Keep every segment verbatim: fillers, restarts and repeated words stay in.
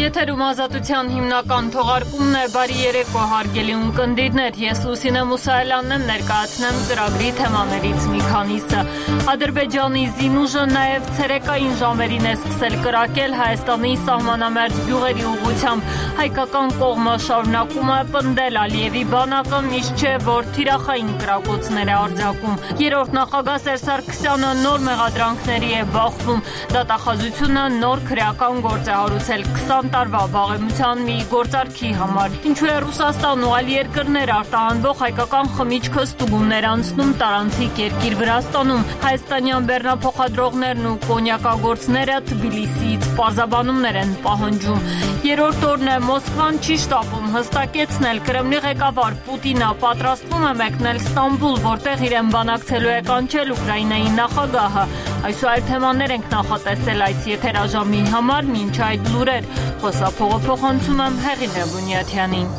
Եթերում ազատության հիմնական թողարկումն է, բարի երեկո հարգելի ունկնդիրներ, ես Լուսինե Մուսայելյանն եմ, ներկայացնեմ ծրագրի թեմաներից մի քանիսը։ Ադրբեջանի զինուժը նաև ցերեկային ժամերին է սկսել կրակել Հայաստանի սահմանամերձ գյուղերի ուղղությամբ։ Հայկական կողմը շարունակում է պնդել Ալիևի բանակը, միշտ չէ, որ թիրախային կրակոցներ է արձակում։ Երրորդ նախագահ Սերժ Սարգսյանը նոր մեղադրանքների է բախվում, դատախազությունը նոր քրեական գործ է հարուցել քսան տարվա վաղեմության մի գործարքի համար։ Ինչու է Ռուսաստան ու այլ երկրներ արտահանվող հայկական խմիչքը ստուգումներ անցնում տարանցիկ երկիր Վրաստանում։ Հայաստանյան բեռնափոխադրողներն ու կոնյակագործները Թբիլիսիից պարզաբանումներ են պահանջում։ Երրորդ օրն է Մոսկվան չի շտապում հստակեցնել Կրեմլի ղեկավար Պուտինը պատրաստվում է մեկնել Ստամբուլ, որտեղ իրեն բանակցելու է կանչել Ուկրաինայի նախագահը։ Այսօր թեմաներ ենք նախատեսել այս եթերաժամի համար, մինչ այդ լուրեր խոսափողը փոխանցում եմ Հեղինե Բունյաթյանին։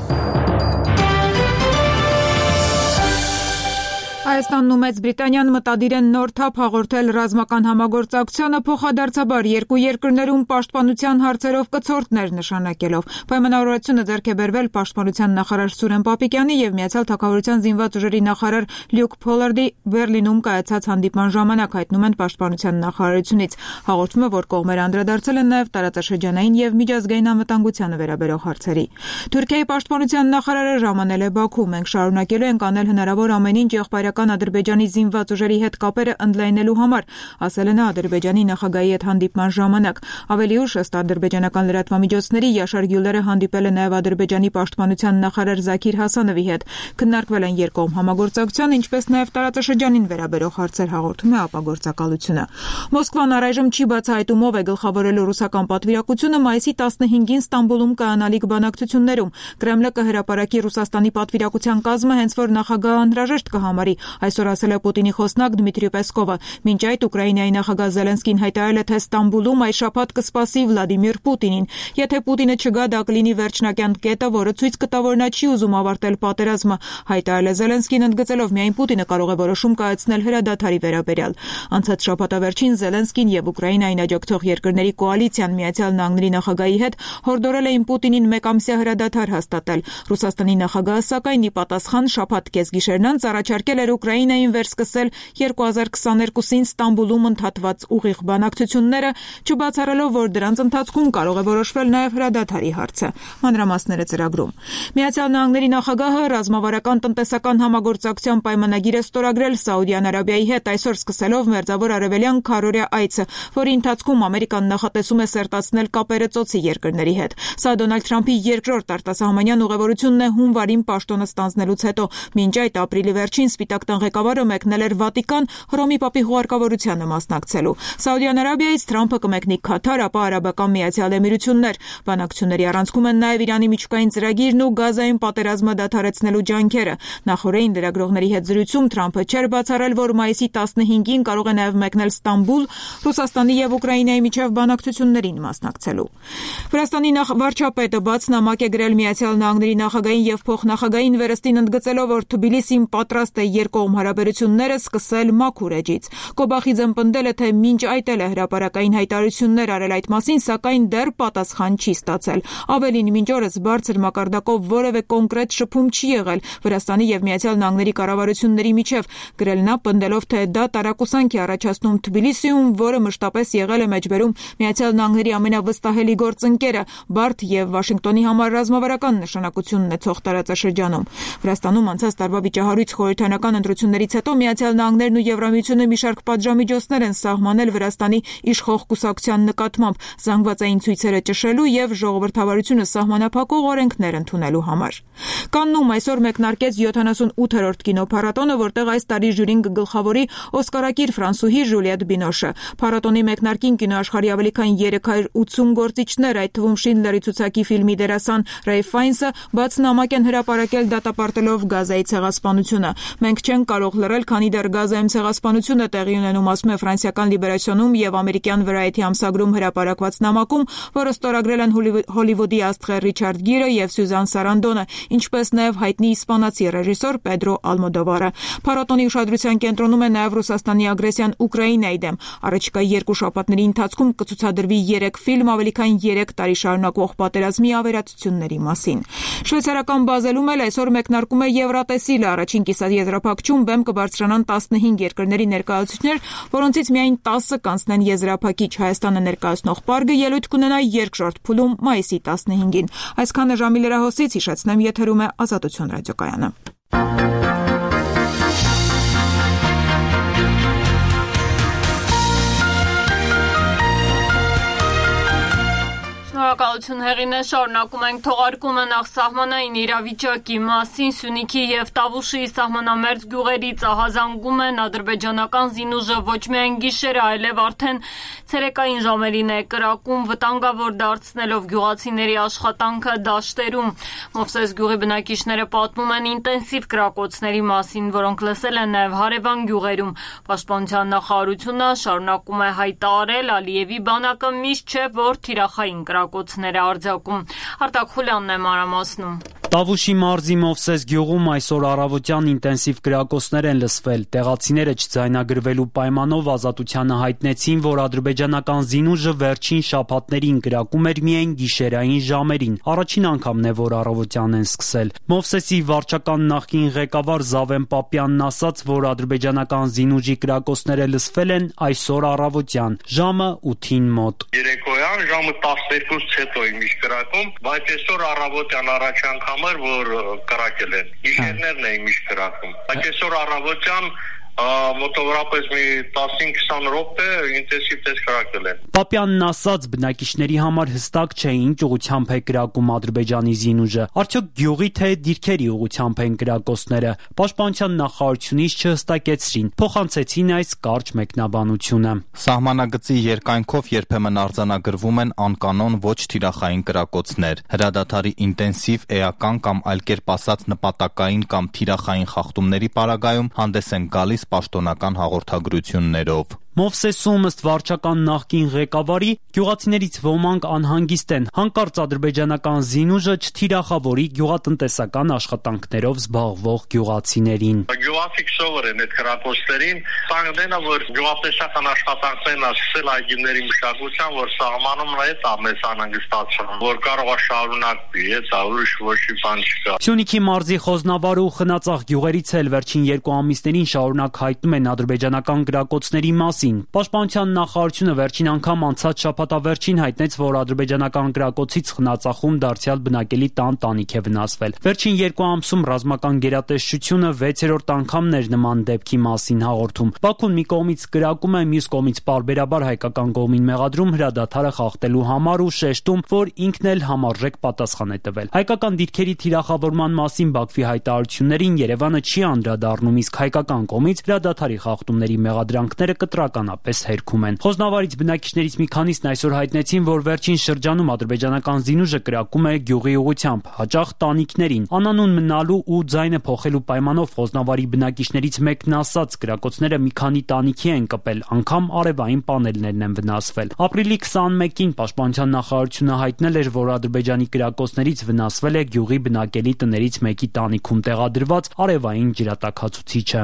Հայաստանն ու Մեծ Բրիտանիան մտադիր են նոր թափ հաղորդել ռազմական համագործակցությանը, փոխադարձաբար երկու երկրներում պաշտպանության հարցերով կցորդներ նշանակելով։ Պայմանավորվածությունը ձեռք է բերվել պաշտպանության նախարար Սուրեն Պապիկյանի եւ Միացյալ Թագավորության զինված ուժերի նախարար Լյուկ Փոլարդի Բերլինում կայացած հանդիպման ժամանակ, հայտնում են պաշտպանության նախարարությունից։ Հաղորդում է, որ կողմերը անդրադարձել են նաեւ տարածաշրջանային եւ միջազգային անվտանգությանը վերաբերող հարցերի։ Թուրքիայի պաշտպանության նախարարը ժամանել է Բաքու։ Մենք շարունակելու ենք անել հնարավոր ամեն ինչ եղբայրական Ադրբեջանի զինված ուժերի հետ կապերը ընդլայնելու համար, ասել է նա Ադրբեջանի նախագահի հետ հանդիպման ժամանակ։ Ավելի ուշ, ըստ ադրբեջանական լրատվամիջոցների, Յաշար Գյուլերը հանդիպել է նաև Ադրբեջանի պաշտպանության նախարար Զաքիր Հասանովի հետ։ Քննարկվել են երկկողմ համագործակցության, ինչպես նաև տարածաշրջանին վերաբերող հարցեր, հաղորդում է ապագործակալությունը։ Մոսկվան առայժմ չի բացահայտում ով է գլխավորելու ռուսական պատվիրակությունը մայիսի տասնհինգին Ստամբուլում կայանալիք բանակցություններում։ Կրեմլը կհրապարակի Ռուսաստանի պատվիրակության կազմը, հենց որ նախագահը անհրաժեշտ կհամարի, այսօր ասել է Պուտինի խոսնակ Դմիտրի Պեսկովը։ Մինչ այդ Ուկրաինայի նախագահ Զելենսկին հայտարարել է, թե Ստամբուլում այս շաբաթ կսպասի Վլադիմիր Պուտինին։ Եթե Պուտինը չգա, դա կլինի վերջնական կետը, որը ցույց կտա, որ նա չի ուզում ավարտել պատերազմը, հայտարարել է Զելենսկին, ընդգծելով միայն Պուտինը կարող է որոշում կայացնել հրադադարի վերաբերյալ։ Անցած շաբաթավերջին Զելենսկին եւ Ուկրաինային աջակցող երկրների կոալիցիան Միացյալ Նահանգների նախագահի հետ հորդորել էին Պուտինին մեկամսյա հրադադար հաստատել։ Ռուսաստանի նախագահը, սակայն, ի պատասխան շաբաթ կեսգիշերն անց առաջարկել էր Ուկրաինային վերսկսել երկու հազար քսաներկուսին Ստամբուլում ընդհատված ուղիղ բանակցությունները, չբացառելով, որ դրանց ընթացքում կարող է որոշվել նաև հրադադարի հարցը։ Մանրամասները ծրագրում։ Միացյալ Նահանգների նախագահը ռազմավարական տնտեսական համագործակցության պայմանագիր է ստորագրել Սաուդյան Արաբիայի հետ, այսօր սկսելով Մերձավոր Արևելյան քառօրյա այցը, որի ընթացքում Ամերիկան նախատեսում է սերտացնել կապերը ծոցի երկրների հետ։ Սա Դոնալդ Թրամփի երկրորդ արտասահմանյան ուղևորությունն է հունվարին պաշտոնը ստանձնելուց հետո։ Մինչ այդ ապրիլի վերջին Սպիտակ տան ղեկավարը մեկնել էր Վատիկան Հռոմի Պապի հուղարկավորությանը մասնակցելու։ Սաուդյան Արաբիայից Թրամփը կմեկնի Քաթար, ապա Արաբական Միացյալ Էմիրություններ։ Բանակցությունների առանցքում են նաև Իրանի միջուկային ծրագիրն ու Գազայում պատերազմը դադարեցնելու ջանքերը։ Նախորդին լրագրողների հետ զրույցում Թրամփը չէր բացառել, որ մայիսի տասնհինգին կարող է նաև մեկնել Ստամբուլ Ռուսաստանի եւ Ուկրաինայի միջև բանակցություններին մասնակցելու։ Վրաստանի վարչապետը բաց նամակ է գրել Միացյալ Նահանգների նախագահին եւ փոխնախագահին վերստին ընդգծելով, որ Թբիլիսին պատրաստ է երկկողմ հարաբերությունները սկսել մաքուր էջից։ Կոբախիձեն պնդել է, թե մինչ այդ էլ է հրապարակային հայտարարություններ արել այդ մասին, սակայն դեռ պատասխան չի ստացել։ Ավելին, մինչ օրս բարձր մակարդակով որևէ կոնկրետ շփում չի եղել Վրաստանի եւ Միացյալ Նահանգների կառավարությունների միջև, գրել նա, պնդելով, թե դա տարակուսանք է առաջացնում Թբիլիսիում, որը մշտապես եղել է մեջբերում Միացյալ Նահանգների ամենավստահելի գործընկերը, բարդ եւ Վաշինգտոնի համար ռազմավարական նշանակություն ունեցող տարածաշրջանում։ Վրաստանում անցած տարվա վիճահարույց խորհրդանական ընտրություններից հետո Միացյալ Նահանգներն ու Եվրամիությունը մի շարք պատժամիջոցներ են սահմանել Վրաստանի իշխող կուսակցության նկատմամբ զանգվածային ցույցերը ճշելու եւ ժողովրդավարությունը սահմանափակող օրենքներ ընդունելու համար։ Կաննում այսօր մեկնարկեց յոթանասունութերորդ կինոփառատոնը, որտեղ այս տարի ժյուրին կգլխավորի օսկարակիր ֆրանսուհի Ժուլիետ Բինոշը։ Փառատոնի մեկնարկին կինոաշխարհի ավելի քան երեք հարյուր ութսուն գործիչներ, այդ թվում Շինդլերի ցուցակի ֆիլմի դերասան Ռեյֆ Ֆայնսը, բաց նամակ են հրապարակել դատապարտելով Գազայի ցեղասպանությունը։ Մենք չեն կարող լռել, քանի դեռ Գազայում ցեղասպանություն է տեղի ունենում, ասում է ֆրանսիական Լիբերասիոնում եւ ամերիկյան Variety ամսագրում հրապարակված նամակում, որը ստորագրել են Հոլիվուդի աստղեր Ռիչարդ Գիրը եւ Սյուզան Սարանդոնը, ինչպես նաեւ հայտնի իսպանացի ռեժիսոր Պեդրո Ալմոդովարը։ Փառատոնի ուշադրության կենտրոնում է նաեւ Ռուսաստանի ագրեսիան Ուկրաինայի դեմ։ Առաջիկա երկու շաբաթների ընթացքում կցուցադրվի երեք ֆիլմ ավելի քան երեք տարի շարունակվող պատերազմի ավերածությունների մասին։ Շվեյցարական Բազելում էլ այսօր մեկնարկում է Եվրատեսիլը, առաջին կիսաեզրափակչում բեմ կբարձրանան տասնհինգ երկրների ներկայացուցիչներ, որոնցից միայն տասը կանցնեն եզրափակիչ։ Հայաստանը ներկայացնող պարգը ելույթ կունենա երկրորդ փուլում մայիսի տասնհինգին։ Այսքանը ժամի լրահոսից, հիշեցնեմ, եթերում է Ազատություն ռադիոկայանը։ Շնորհակալություն հեղինե, շարունակում ենք թողարկումը նախսահմանային իրավիճակի մասին։ Սյունիքի եւ Տավուշի սահմանամերձ գյուղերից ահազանգում են ադրբեջանական զինուժը ոչ միայն գիշերը, այլև արդեն ցերեկային ժամերին է կրակում, վտանգավոր դարձնելով գյուղացիների աշխատանքը դաշտերում։ Մովսես գյուղի բնակիչները պատմում են ինտենսիվ կրակոցների մասին, որոնք լսել են նաեւ հարևան գյուղերում։ Պաշտպանության նախարարությունը շարունակում է հայտարարել, Ալիևի բանակը միշտ չէ, որ թիրախային կրակոցները արձակում։ Արտակ Խուլյանն է մանրամասնում։ Տավուշի մարզի Մովսես գյուղում այսօր առավոտյան ինտենսիվ կրակոցներ են լսվել։ Տեղացիները չձայնագրվելու պայմանով Ազատությանը հայտնեցին, որ ադրբեջանական զինուժը վերջին շաբաթներին կրակում էր միայն գիշերային ժամերին։ Առաջին անգամն է, որ առավոտյան են սկսել։ Մովսեսի վարչական նախկին ղեկավար Զավեն Պապյանն ասաց, որ ադրբեջանական զինուժի կրակոցները լսվել են այսօր առավոտյան, ժամը ութին մոտ։ Երեկոյան ժամը տասներկուից հետո իմիշ կրակում, բայց այսօր առավոտյան առաջ անգամ որ կրակել են, գիշերներն է իմիշ կրակում, բայց այսօր առավոտյան մոտավորապես մի տասնհինգ քսան րոպե ինտենսիվ տես կրակել են։ Պապյանն ասաց, բնակիչների համար հստակ չէ ինչ ուղղությամբ է կրակում Ադրբեջանի զինուժը։ Արդյոք գյուղի թե դիրքերի ուղղությամբ են կրակոցները։ Պաշտպանության նախարարությունից չհստակեցրին, փոխանցեցին այս կարճ մեկնաբանությունը։ Սահմանագծի երկայնքով երբեմն արձանագրվում են անկանոն ոչ թիրախային կրակոցներ։ Հրադադարի ինտենսիվ, էական կամ այլ կերպ ասած նպատակային կամ թիրախային խախտումների պարագայում հանդես են գալիս պաշտոնական հաղորդագրություններով։ Մովսեսում ըստ վարչական նախկին ղեկավարի գյուղացիներից ոմանք անհանգիստ են, հանկարծ ադրբեջանական զինուժը չթիրախավորի գյուղատնտեսական աշխատանքներով զբաղվող գյուղացիներին։ Գյուղացիք սովոր են այդ կրակոցներին, սանգնենը որ գյուղատնտեսական աշխատանքներն ասել այգիների մշակության, որ սահմանում է դա մեզ անհանգստացնում, որ կարող է շարունակվի, դա ուրիշ ոչ մի բան չկա։ Սյունիքի մարզի Խոզնավար ու Խնածախ գյուղերից էլ վերջին երկու ամիսներին շարունակ հայտնում են ադրբեջանական կրակոցների մասին։ Պաշտպանության նախարարությունը վերջին անգամ անցած շաբաթավերջին հայտնեց, որ ադրբեջանական կրակոցից Խնածախում դարձյալ բնակելի տան տանիք է վնասվել։ Վերջին երկու ամսում ռազմական գերատեսչությունը վեցերորդ անգամն էր նման դեպքի մասին հաղորդում։ Բաքուն մի կողմից կրակում է, մյուս կողմից պարբերաբար հայկական կողմին մեղադրում հրադադարը խախտելու համար ու շեշտում, որ ինքն էլ համարժեք պատասխան է տվել։ Հայկական դիրքերի թիրախավորման մասին Բաքվի հայտարարություններին Երևանը չի անդրադառնում, իսկ հայկական կողմից հրադադարի խախտումների մեղադրանքները կտրականապես հերքում են։ Խոզնավարից բնակիչներից մի քանիսն այսօր հայտնեցին, որ վերջին շրջանում ադրբեջանական զինուժը կրակում է գյուղի ուղղությամբ, հաճախ տանիքներին։ Անանուն մնալու ու ձայնը փոխելու պայմանով Խոզնավարի բնակիչներից մեկն ասաց, կրակոցները մի քանի տանիքի են կպել, անգամ արևային պանելներն են վնասվել։ Ապրիլի քսանմեկին Պաշտպանության նախարարությունը հայտնել էր, որ Ադրբեջանի կրակոցներից վնասվել է գյուղի բնակելի տներից մեկի տանիքում տեղադրված արևային ջրատաքացուցիչը։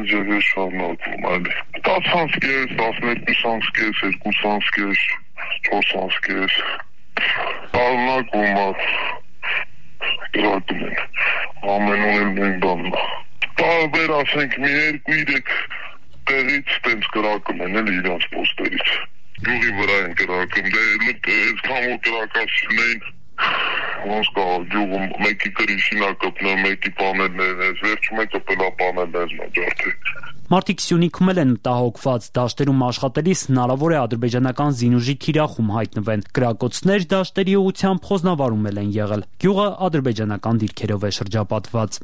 տասանսկես, տասներկու սանսկես, երկու սանսկես, չորս սանսկես, տարնակում դրատում են, ամենում են նույն բանն։ Տարբեր ասենք մի երկու իրեք տեղից տենց կրակում են էլ իրանց պոստերից։ Գյուղի վրա են կրակում, դե այս կամո կրակացին էին, ոնց կա գյուղում մեկի կրիշին ա կպնում, մեկի պանելներն ես, վերջում է կպելա պանելներն ա ջարդի։ Մարդիկ Սյունիքում էլ են մտահոգված, դաշտերում աշխատելիս հնարավոր է ադրբեջանական զինուժի թիրախում հայտնվեն։ Կրակոցներ դաշտերի ուղղությամբ Խոզնավարում էլ են եղել։ Գյուղը ադրբեջանական դիրքերով է շրջապատված։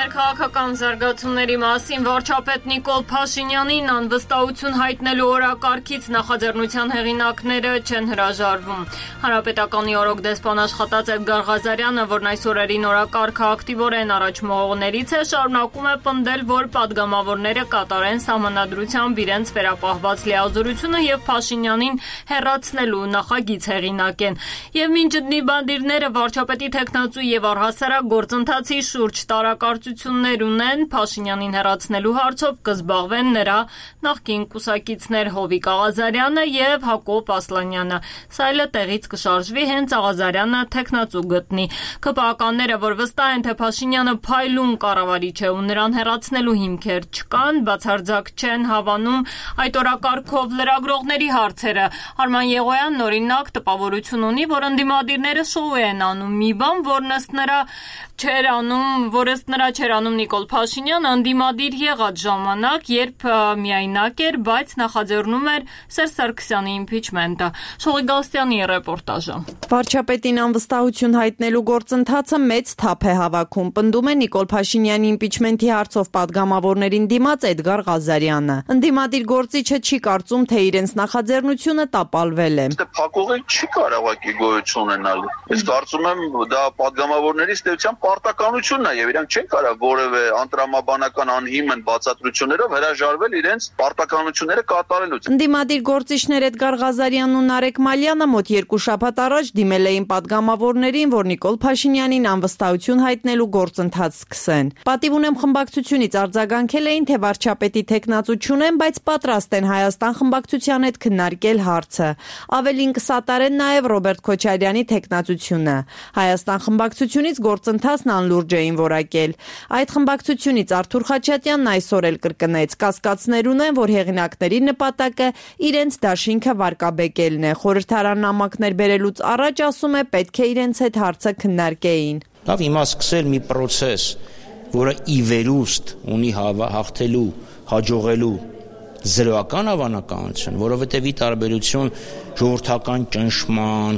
Ներքաղաքական զարգացումների մասին վարչապետ Նիկոլ Փաշինյանին անվստահություն հայտնելու օրակարգից նախաձեռնության հեղինակները չեն հրաժարվում։ Հանրապետականի օրոք դեսպան աշխատած Էդգար Ղազարյանը, որն այս օրերին օրակարգը ակտիվորեն առաջմողողներից է, շարունակում է պնդել, որ падգամավորները կատարեն սահմանադրությամբ իրենց վերապահված լիազորությունը եւ Փաշինյանին հեռացնելու նախագիծ հեղինակ են։ Եվ մինչ դիվանագիրները վարչապետի թեկնածու եւ առհասարակ գործընթացի շուրջ տարակարծություններ ունեն, Փաշինյանին հեռացնելու հարցով կզբաղվեն նրա նախկին կուսակիցներ Հովիկ Աղազարյանը եւ Հակոբ Ասլանյանը։ Սա էլ տեղից կշարժվի հենց Աղազարյանը թեկնածու գտնի։ ՔՊԱ-ականները, որ վստահ են, թե Փաշինյանը փայլուն կառավարիչ է ու նրան հեռացնելու հիմքեր չկան, բացարձակ չեն հավանում այդ օրակարգով լրագրողների հարցերը։ Արման Եղոյանն օրինակ տպավորություն ունի, որ ընդդիմադիրները շոու են անում մի բան, որն ըստ նրա չէր անում, որ ըստ նրա չէր անում Նիկոլ Փաշինյանը ընդդիմադիր եղած ժամանակ, երբ միայնակ էր, բայց նախաձեռնում էր Սերժ Սարգսյանի իմպիչմենտը։ Շողի Գալստյանի ռեպորտաժը։ Վարչապետին անվստահություն հայտնելու գործընթացը մեծ թափ է հավաքում, պնդում է Նիկոլ Փաշինյանի իմպիչմենտի հարցով падգամավորներին դիմաց Էդգար Ղազարյանը։ Ընդդիմադիր գործիչը չի կարծում, թե իրենց նախաձեռնությունը տապալվել է։ Փակողը չի կարողակի գոյություն ունենալ։ Ես կարծում եմ դա падգամավորների ստեյության պարտականությունն է եւ իրանք չեն կարող որևէ անտրամաբանական անհիմն բացատրություններով հրաժարվել իրենց պարտականությունները կատարելուց։ Ընդդիմադիր գործիչներ Էդգար Ղազարյանն ու Նարեկ Մալյանը մոտ երկու շաբաթ առաջ դիմել էին падգամավորներին, որ Նիկոլ Փաշինյանին անվստահություն հայտնելու գործընթաց սկսեն։ Պատիվ ունեմ խմբակցությունից արձագանքել էին, թե վարչապետի թեկնածու չունեն, բայց պատրաստ են Հայաստան խմբակցության հետ քննարկել հարցը։ Ավելին կսատարեն նաև Ռոբերտ Քոչարյանի թեկնածությունը։ Հայաստան խմբակցությունից գործընթացն անլուրջ էին որակել։ Այդ խմբակցությունից Արթուր Խաչատյանն այսօր էլ կրկնեց. կասկածներ ունեն, որ հեղինակների նպատակը իրենց դաշինքը վարկաբեկելն է։ Խորհրդարան նամակներ բերելուց առաջ, ասում է, պետք է իրենց հետ հարցը քննարկեին։ Լավ, հիմա սկսել մի process, որը ի վերուստ ունի հաղթելու, հաջողելու զրոական հավանականություն, որովհետև ի տարբերություն ժողովրդական ճնշման,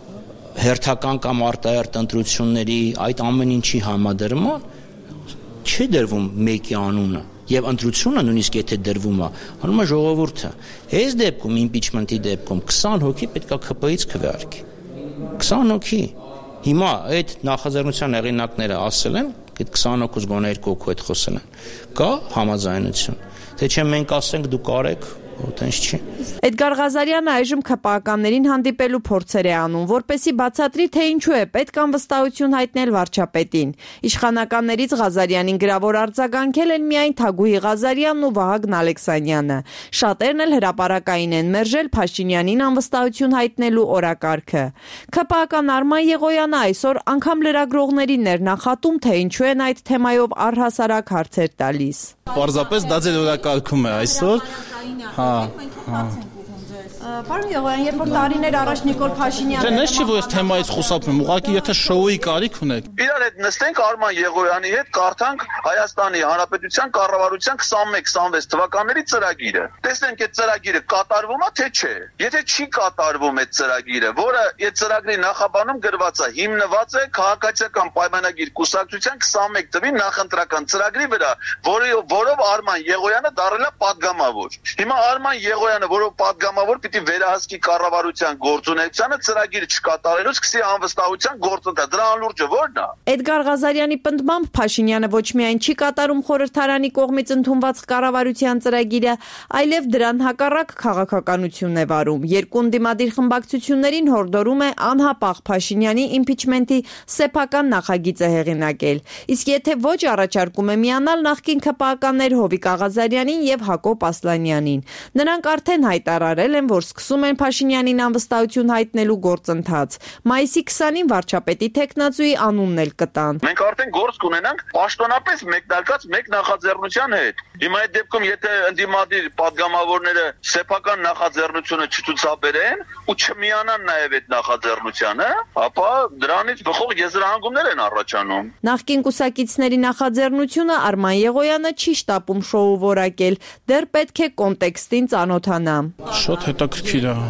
հերթական կամ արտահերթ ընտրությունների այդ ամեն ինչի համադրման չի դրվում մեկի անունը եւ ընտրությունը նույնիսկ եթե դրվում է, անում է ժողովուրդը։ Այս դեպքում իմպիչմենտի դեպքում քսան հոգի պետք է ՔՊ-ից քվեարկի։ քսան հոգի։ Հիմա այդ նախաձեռնության հեղինակները ասել են, այդ քսան հոգուց գոնե երկու հոգու հետ խոսել են։ Կա համաձայնություն։ Թե չէ մենք ասենք դուք արեք, այտենց չի։ Էդգար Ղազարյանը այժմ ՔՊԱ-ականներին հանդիպելու փորձեր է անում, որպեսզի բացատրի, թե ինչու է պետք անվստահություն հայտնել վարչապետին։ Իշխանականներից Ղազարյանին գրավոր արձագանքել են միայն Թագուհի Ղազարյանն ու Վահագն Ալեքսանյանը։ Շատերն էլ հրապարակային են մերժել Փաշինյանին անվստահություն հայտնելու օրակարգը։ ՔՊԱ-ական Արման Եղոյանը այսօր անգամ լրագրողներին էր նախատում, թե ինչու են այդ թեմայով առհասարակ հարցեր տալիս։ Պարզապես դա ձեր օրակարգում է այսօր։ Հա, հա։ Պարոն Եղոյան, երբ որ տարիներ առաջ Նիկոլ Փաշինյանը Դե չի որ այս թեմայից խոսափում, ուղղակի եթե շոուի կարիք ունեք։ Իրար հետ նստենք Արման Եղոյանի հետ, կարդանք Հայաստանի Հանրապետության կառավարության քսանմեկ քսանվեց թվականների ծրագիրը։ Տեսնենք այդ ծրագիրը կատարվում է թե չէ։ Եթե չի կատարվում այդ ծրագիրը, որը այդ ծրագրի նախաբանում գրված է, հիմնված է քաղաքացիական պայմանագիր կուսակցության քսանմեկ թվի նախընտրական ծրագրի վրա, որով որով Արման Եղոյանը դառել է падգամավոր։ Հիմա Արման Եղոյանը, որով падգամավոր պիտի վերահսկի կառավարության գործունեությանը, ծրագիրը չկատարելուց սկսի անվստահության գործընթաց։ Դրա անլուրջը ո՞րն է։ Էդգար Ղազարյանի պնդմամբ Փաշինյանը ոչ միայն չի կատարում խորհրդարանի կողմից ընդունված կառավարության ծրագիրը, այլև դրան հակառակ քաղաքականությունն է վարում։ Երկու ընդդիմադիր խմբակցություններին հորդորում է անհապաղ Փաշինյանի իմպիչմենտի սեփական նախագիծը հեղինակել։ Իսկ եթե ոչ, առաջարկում է միանալ նախկին ՔՊԱ-ականներ Հովիկ Աղազարյանին եւ Հակոբ Ասլանյանին։ Նրանք արդեն հայտարարել են, որ սկսում են Փաշինյանին անվստահություն հայտնելու գործընթաց։ Մայիսի քսանին վարչապետի թեկնածուի անունն էլ կտան։ Մենք արդեն գործ կունենանք պաշտոնապես մեկնարկած մեկ նախաձեռնության հետ։ Հիմա այդ դեպքում եթե ընդդիմադիր падգամավորները սեփական նախաձեռնությունը չցուցաբերեն ու չմիանան նաև այդ նախաձեռնությանը, ապա դրանից բխող եզրահանգումներ են առաջանում։ Նախկին կուսակիցների նախաձեռնությունը Արման Եղոյանը չի շտապում շոու որակել, դեռ պետք է կոնտեքստին ծանոթանա։ Շատ հետաքրքիր է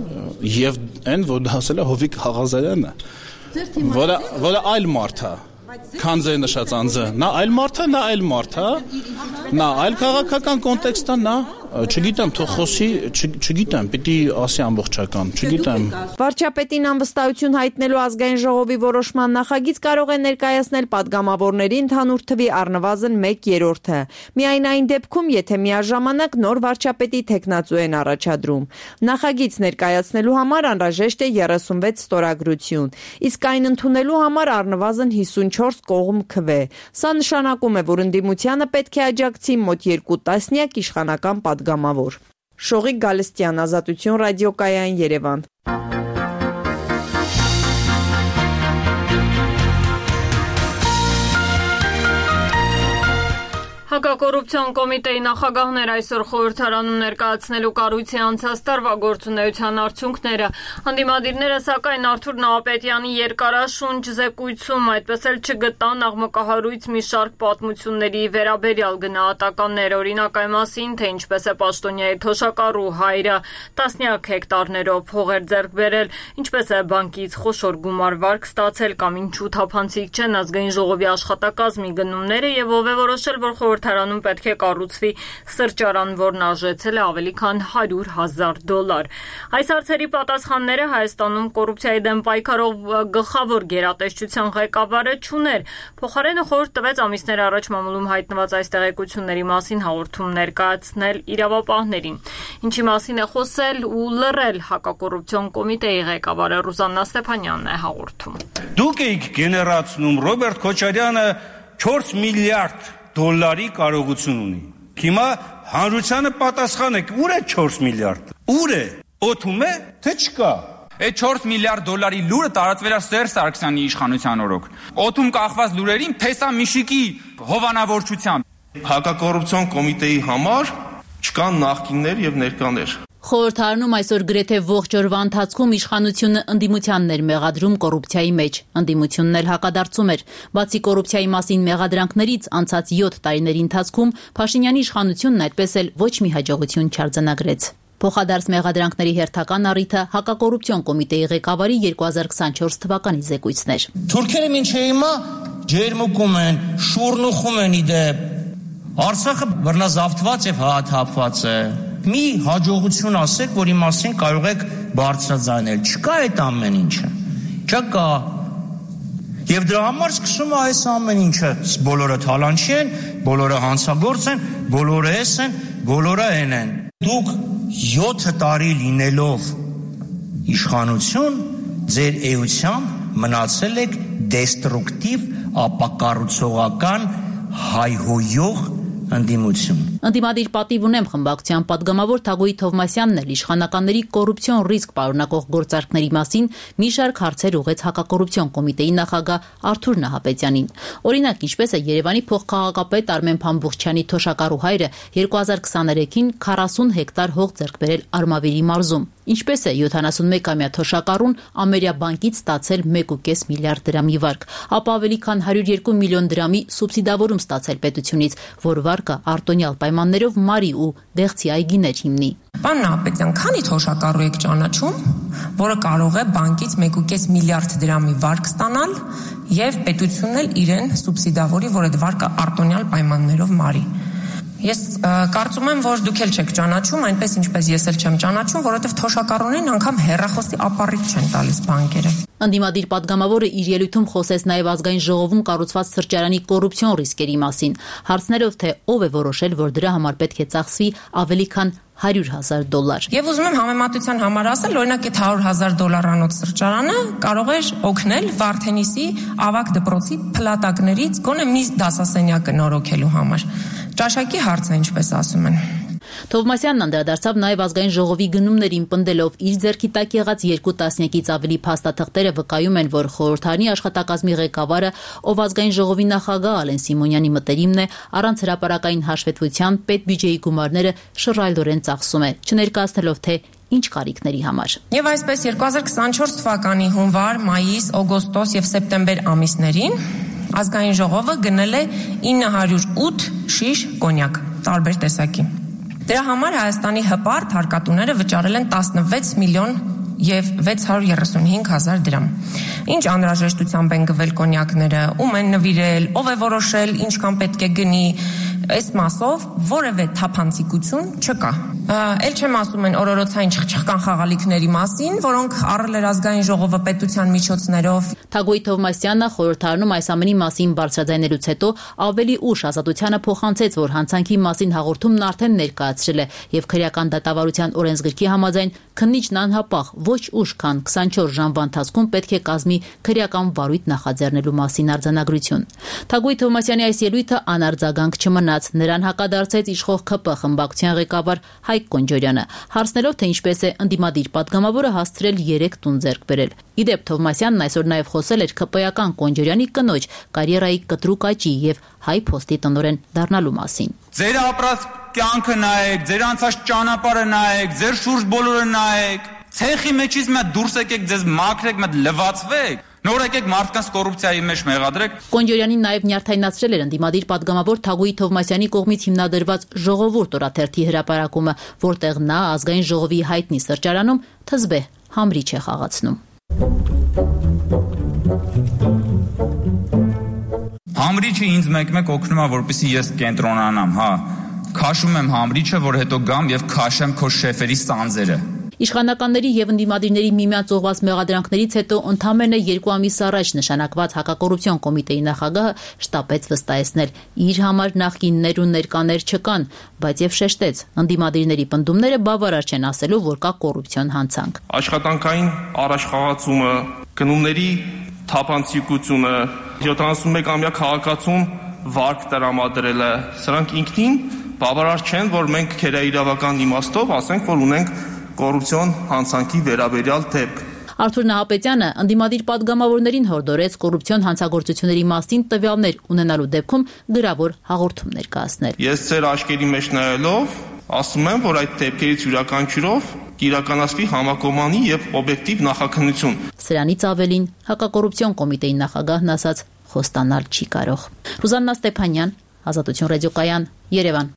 եւ այն որ դա ասել է Հովիկ Աղազարյանը, որը որը այլ մարդ է։ քան ձեր նշած անձը։ Նա այլ մարդ է, նա այլ մարդ է։ Նա այլ քաղաքական կոնտեքստ է, նա չգիտեմ, թող խոսի, չգիտեմ, պիտի ասի ամբողջական, չգիտեմ։ Վարչապետին անվստահություն հայտնելու ազգային ժողովի որոշման նախագիծ կարող է ներկայացնել падգամավորների ընդհանուր թվի առնվազն մեկ երրորդը։ Միայն այն դեպքում, եթե միաժամանակ նոր վարչապետի թեկնածու են առաջադրում։ Նախագիծ ներկայացնելու համար անհրաժեշտ է երեսունվեց ստորագրություն, իսկ այն ընդունելու համար առնվազն հիսունչորս կողմ քվե։ Սա նշանակում է, որ ընդդիմությանը պետք է աջակցի մոտ երկու տասնյակ իշխանական падգամավոր։ Շողիկ Գալստյան, Ազատություն ռադիոկայան, Երևան։ Հակակոռուպցիոն կոմիտեի նախագահներ այսօր խորհրդարանում ներկայացնելու կառույցի անցած տարվա գործունեության արդյունքները։ Հանդիմադիրները սակայն Արթուր Նահապետյանի երկարաշունչ զեկույցում այդպես էլ չգտան աղմկահարույց մի շարք պատմությունների վերաբերյալ գնահատականներ, օրինակ այն մասին, թե ինչպես է պաշտոնյայի թոշակառու հայրը տասնյակ հեկտարներով հողեր ձեռք բերել, ինչպես է բանկից խոշոր գումար վարկ ստացել կամ ինչու թափանցիկ չեն ազգային ժողովի աշխատակազմի գնումները եւ ով է որոշել, որ խորհրդարանում պետք է կառուցվի սրճարան, որն արժեցել է ավելի քան հարյուր հազար դոլար։ Այս հարցերի պատասխանները Հայաստանում կոռուպցիայի դեմ պայքարող գլխավոր գերատեսչության ղեկավարը չուներ։ Փոխարենը խորհուրդ տվեց ամիսներ առաջ մամուլում հայտնված այս տեղեկությունների մասին հաղորդում ներկայացնել իրավապահներին։ Ինչի մասին է խոսել ու լռել հակակոռուպցիոն կոմիտեի ղեկավարը Ռուզաննա Ստեփանյանն է հաղորդում։ Դուք եք գեներացնում Ռոբերտ Քոչարյանը չորս միլիարդ դոլարի կարողություն ունի։ Հիմա հանրությանը պատասխան եք, ուր է չորս միլիարդ։ Ուր է։ Օթում է, թե չկա։ Այդ չորս միլիարդ դոլարի լուրը տարածվել է Սերժ Սարգսյանի իշխանության օրոք։ Օթում կախված լուրերին Թեսա Միշիկի հովանավորչությամբ։ Հակակոռուպցիոն կոմիտեի համար չկան նախկիններ եւ ներկաներ։ Խորհրդարանում այսօր գրեթե ողջ օրվա ընթացքում իշխանությունը ընդդիմությանն էր մեղադրում կոռուպցիայի մեջ, ընդդիմությունն էլ հակադարձում էր։ Բացի կոռուպցիայի մասին մեղադրանքներից անցած յոթ տարիների ընթացքում Փաշինյանի իշխանությունն այդպես էլ ոչ մի հաջողություն չարձանագրեց։ Փոխադարձ մեղադրանքների հերթական առիթը հակակոռուպցիոն կոմիտեի ղեկավարի երկու հազար քսանչորս թվականի զեկույցն էր։ Թուրքերը մինչև հիմա ջերմուկում են, շուռնուխում են իդեպ։ Արցախը բռնազավթված եւ հաթափված է։ Մի հաջողություն ասեք, որի մասին կարող եք բարձրաձայնել։ Չկա այդ ամեն ինչը։ Չկա։ Եվ դրա համար սկսում է այս ամեն ինչը։ Բոլորը թալանչի են, բոլորը հանցագործ են, բոլորը էս են, բոլորը են են։ Դուք յոթ տարի լինելով իշխանություն, ձեր էությամբ մնացել եք դեստրուկտիվ, ապակառուցողական, հայհոյող ընդդիմություն։ Ընդդիմադիր պատիվ ունեմ խմբակցության падգամավոր Թագուհի Թովմասյանն էլ իշխանականների կոռուպցիոն ռիսկ պարունակող գործարքների մասին մի շարք հարցեր ուղղեց հակակոռուպցիոն կոմիտեի նախագահ Արթուր Նահապետյանին։ Օրինակ, ինչպես է Երևանի փոխքաղաքապետ Արմեն Փամբուխչյանի թոշակառու հայրը երկու հազար քսաներեքին քառասուն հեկտար հող ձեռք բերել Արմավիրի մարզում։ Ինչպես է յոթանասունմեկամյա թոշակառուն Ամերիա բանկից ստացել մեկ ու կես միլիարդ դրամի վարկ, ապա ավելի քան հարյուր երկու միլիոն դրամի սուբսիդավորում ստացել պետությունից, որ վարկը արտոնյալ պայմաններով մարի ու դեղցի այգիներ հիմնի։ Պարոն Նահապետյան, քանի թոշակառու եք ճանաչում, որը կարող է բանկից մեկ ու կես միլիարդ դրամի վարկ ստանալ եւ պետությունն էլ իրեն սուբսիդավորի, որ այդ վարկը արտոնյալ պայմաններով մարի։ Ես կարծում եմ, որ դուք էլ չեք ճանաչում, այնպես ինչպես ես էլ չեմ ճանաչում, որովհետև թոշակառուներին անգամ հեռախոսի ապառիկ չեն տալիս բանկերը։ Ընդդիմադիր падգամավորը իր ելույթում խոսեց նաև ազգային ժողովում կառուցված սրճարանի կոռուպցիոն ռիսկերի մասին, հարցներով թե ով է որոշել, որ դրա համար պետք է ծախսվի ավելի քան հարյուր հազար դոլար։ Եվ ուզում եմ համեմատության համար ասել, օրինակ այդ հարյուր հազար դոլարանոց սրճարանը կարող էր օգնել Վարդենիսի ավագ դպրոցի փլատակներից գոնե մի դասասենյակը նորոգելու համար։ Ճաշակի հարց է, ինչպես ասում են։ Թովմասյանն անդրադարձավ նաև ազգային ժողովի գնումներին, պնդելով իր ձեռքի տակ եղած երկու տասնյակից ավելի փաստաթղթերը վկայում են, որ խորհրդարանի աշխատակազմի ղեկավարը, ով ազգային ժողովի նախագահ Ալեն Սիմոնյանի մտերիմն է, առանց հրապարակային հաշվետվության պետբյուջեի գումարները շռայլորեն ծախսում է, չներկայացնելով թե ինչ կարիքների համար։ Եվ այսպես երկու հազար քսանչորս թվականի հունվար, մայիս, օգոստոս եւ սեպտեմբեր ամիսներին ազգային ժողովը գնել է ինը հարյուր ութ շիշ կոնյակ տարբեր տեսակի։ Դրա համար Հայաստանի հպարտ հարկատուները վճարել են տասնվեց միլիոն եւ վեց հարյուր երեսունհինգ հազար դրամ։ Ինչ անհրաժեշտությամբ են գվել կոնյակները, ում են նվիրել, ով է որոշել ինչքան պետք է գնի, այս մասով որևէ թափանցիկություն չկա։ Էլ չեմ ասում են օրորոցային չխչխկան խաղալիքների մասին, որոնք առել էր ազգային ժողովը պետության միջոցներով։ Թագոյ Թովմասյանը խորհրդարանում այս ամենի մասին բարձրաձայնելուց հետո ավելի ուշ Ազատությանը փոխանցեց, որ հանցանքի մասին հաղորդումն արդեն ներկայացրել է եւ քրեական դատավարության օրենսգրքի համաձայն քննիչն անհապաղ ոչ ուշ, քան քսանչորս ժամվա ընթացքում պետք է կազմի քրեական վարույթ նախաձեռնելու մասին արձանագրություն։ Թագոյ Թովմասյանի այս ելույթը անարձագանք չմնաց, նրան հակադարձեց իշխող ՔՊ խմբակցության ղեկավար Հայկ Կոնջորյանը, հարցնելով, թե ինչպես է ընդդիմադիր պատգամավորը հասցրել երեք տուն ձեռք բերել։ Իդեպ Թովմասյանն այսօր նաև խոսել էր ՔՊ-ական Կոնջորյանի կնոջ կարիերայի կտրուկ աճի եւ Հայ փոստի տնօրեն դառնալու մասին։ Ձեր ապրած կյանքը նայեք, ձեր անցած ճանապարհը նայեք, ձեր շուրջ բոլորը նայեք, ցեխի մեջից մի հատ դուրս եկեք, ձեզ մաքրեք, մի հատ լվացվեք, նոր եկեք մարդկանց կոռուպցիայի մեջ մեղադրեք։ Կոնջորյանին նաև նյարդայնացրել էր ընդդիմադիր պատգամավոր Թագոյ Թովմասյանի կողմից հիմնադրված Ժողովուրդ օրաթերթի հրապարակումը, որտեղ նա ազգային ժողովի հայտնի սրճարանում թզբե համրիչ է խաղացնում։ Համրիչը ինձ մեկ-մեկ օգնում է, որպեսզի ես կենտրոնանամ, հա։ Քաշում եմ համրիչը, որ հետո գամ եւ քաշեմ քո շեֆերի սանձերը։ Իշխանականների եւ ընդդիմադիրների միմյանց ուղղված մեղադրանքներից հետո ընդամենը երկու ամիս առաջ նշանակված հակակոռուպցիոն կոմիտեի նախագահը շտապեց վստահեցնել, իր համար նախկիններ ու ներկաներ չկան, բայց եւ շեշտեց, ընդդիմադիրների պնդումները բավարար չեն ասելու, որ կա կոռուպցիոն հանցանք։ Աշխատանքային առաջխաղացումը, գնումների թափանցիկությունը, յոթանասունմեկամյա քաղաքացուն վարկ տրամադրելը, սրանք ինքնին բավարար չեն, որ մենք քերաիրավական իմաստով ասենք, որ ունենք կոռուպցիոն հանցանքի վերաբերյալ դեպք։ Արթուր Նահապետյանը ընդդիմադիր պատգամավորներին հորդորեց կոռուպցիոն հանցագործությունների մասին տվյալներ ունենալու դեպքում գրավոր հաղորդում ներկայացնել։ Ես ձեր աչքերի մեջ նայելով ասում եմ, որ այդ դեպքերից յուրաքանչյուրով կիրականացվի համակողմանի եւ օբյեկտիվ նախաքննություն։ Սրանից ավելին հակակոռուպցիոն կոմիտեի նախագահն ասաց խոստանալ չի կարող։ Ռուզաննա Ստեփանյան, Ազատություն ռադիոկայան, Երևան։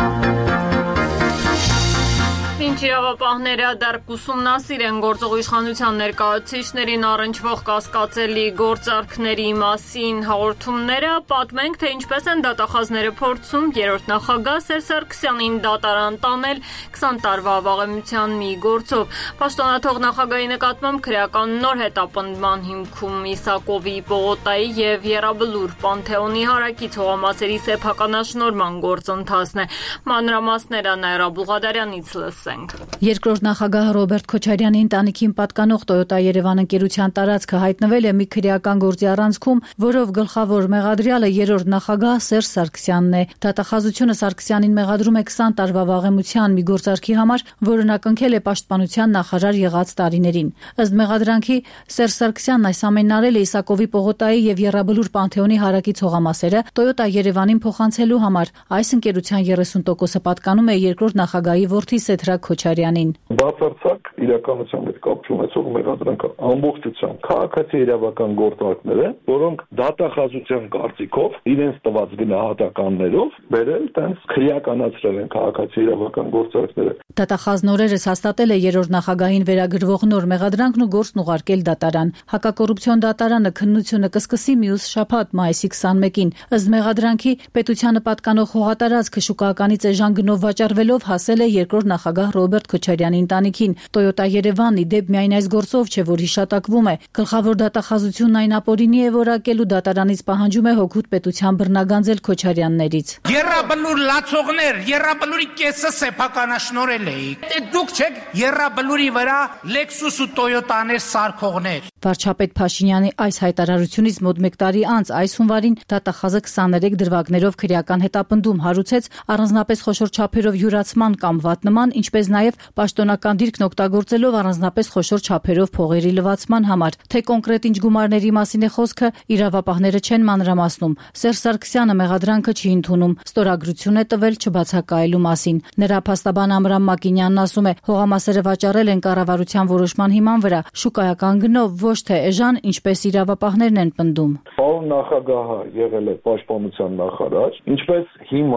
Ինչ իրավապահները դեռ կուսումնասիրեն գործող իշխանության ներկայացուցիչներին առնչվող կասկածելի գործարքների մասին հաղորդումները, պատմենք, թե ինչպես են դատախազները փորձում երրորդ նախագահ Սերժ Սարգսյանին դատարան տանել քսան տարվա վաղեմության մի գործով։ Պաշտոնաթող նախագահի նկատմամբ քրեական նոր հետապնդման հիմքում Իսակովի, Պողոտայի եւ Եռաբլուր Պանթեոնի հարակից հողամասերի սեփականաշնորհման գործընթացն է։ Մանրամասները Նաիրա Բուղադարյանից լսենք։ Երկրորդ նախագահ Ռոբերտ Քոչարյանի ընտանիքին պատկանող Toyota Երևան ընկերության տարածքը հայտնվել է մի քրեական գործի առանցքում, որով գլխավոր մեղադրյալը երրորդ նախագահ Սերժ Սարգսյանն է։ Դատախազությունը Սարգսյանին մեղադրում է քսան տարվա վաղեմության մի գործարքի համար, որը նա կնքել է պաշտպանության նախարար եղած տարիներին։ Ըստ մեղադրանքի Սերժ Սարգսյանն այս ամենն արել է Իսակովի, Պողոտայի եւ Եռաբլուր Պանթեոնի հարակից հողամասերը Toyota Երևանին փոխանցելու համար։ Այս ընկերության երեսուն տոկոսը պատկանում է երկրորդ նախագահի որդի Սեդրակ Քոչարյանին։ Բացարձակ իրականության հետ կապ չունեցող մեղադրանքը ամբողջությամբ քաղաքացի իրավական գործարքներ են, որոնք դատախազության կարծիքով իրենց տված գնահատականներով բերել տենց քրեականացրել են քաղաքացի իրավական գործարքները։ Դատախազն օրերս հաստատել է երրորդ նախագահին վերագրվող նոր մեղադրանքն ու գործն ուղարկել դատարան։ Հակակոռուպցիոն դատարանը քննությունը կսկսի մյուս շաբաթ մայիսի քսանմեկին։ Ըստ մեղադրանքի պետությանը պատկանող հողատարածքը շուկայականից էժան գնով վաճառվելով հասել է երկրորդ նախագահ Ռոբերտ Քոչարյանի ընտանիքին։ Toyota Երևանն ի դեպ միայն այս գործով չէ, որ հիշատակվում է։ Գլխավոր դատախազությունն այն ապօրինի է որակել ու դատարանից պահանջում է հօգուտ պետության բռնագանձել Քոչարյաններից։ Եռաբլուր լացողներ, Եռաբլուրի կեսը սեփականաշնորհել էիք։ Դուք չեք Եռաբլուրի վրա Lexus ու Toyota-ներ սարքողներ։ Վարչապետ Փաշինյանի այս հայտարարությունից մոտ մեկ տարի անց այս հունվարին դատախազը քսաներեք դրվագներով քրեական հետապնդում հարուցեց առանձնապես խոշոր չափերով յուրացման կամ վատնման, ինչպես նաև պաշտոնական դիրքն օգտագործելով առանձնապես խոշոր չափերով փողերի լվացման համար։ Թե կոնկրետ ինչ գումարների մասին է խոսքը, իրավապահները չեն մանրամասնում։ Սերժ Սարգսյանը մեղադրանքը չի ընդունում, ստորագրություն է տվել չբացակայելու մասին։ Նրա փաստաբան Ամրամ Մակինյանն ասում է, հողամասերը վաճառել են կառավարության որոշման հիման վրա, շուկայական գնով, ոչ թե էժան, ինչպես իրավապահներն են պնդում։ Պարոն նախագահը եղել է պաշտպանության նախարար, ինչպես հիմա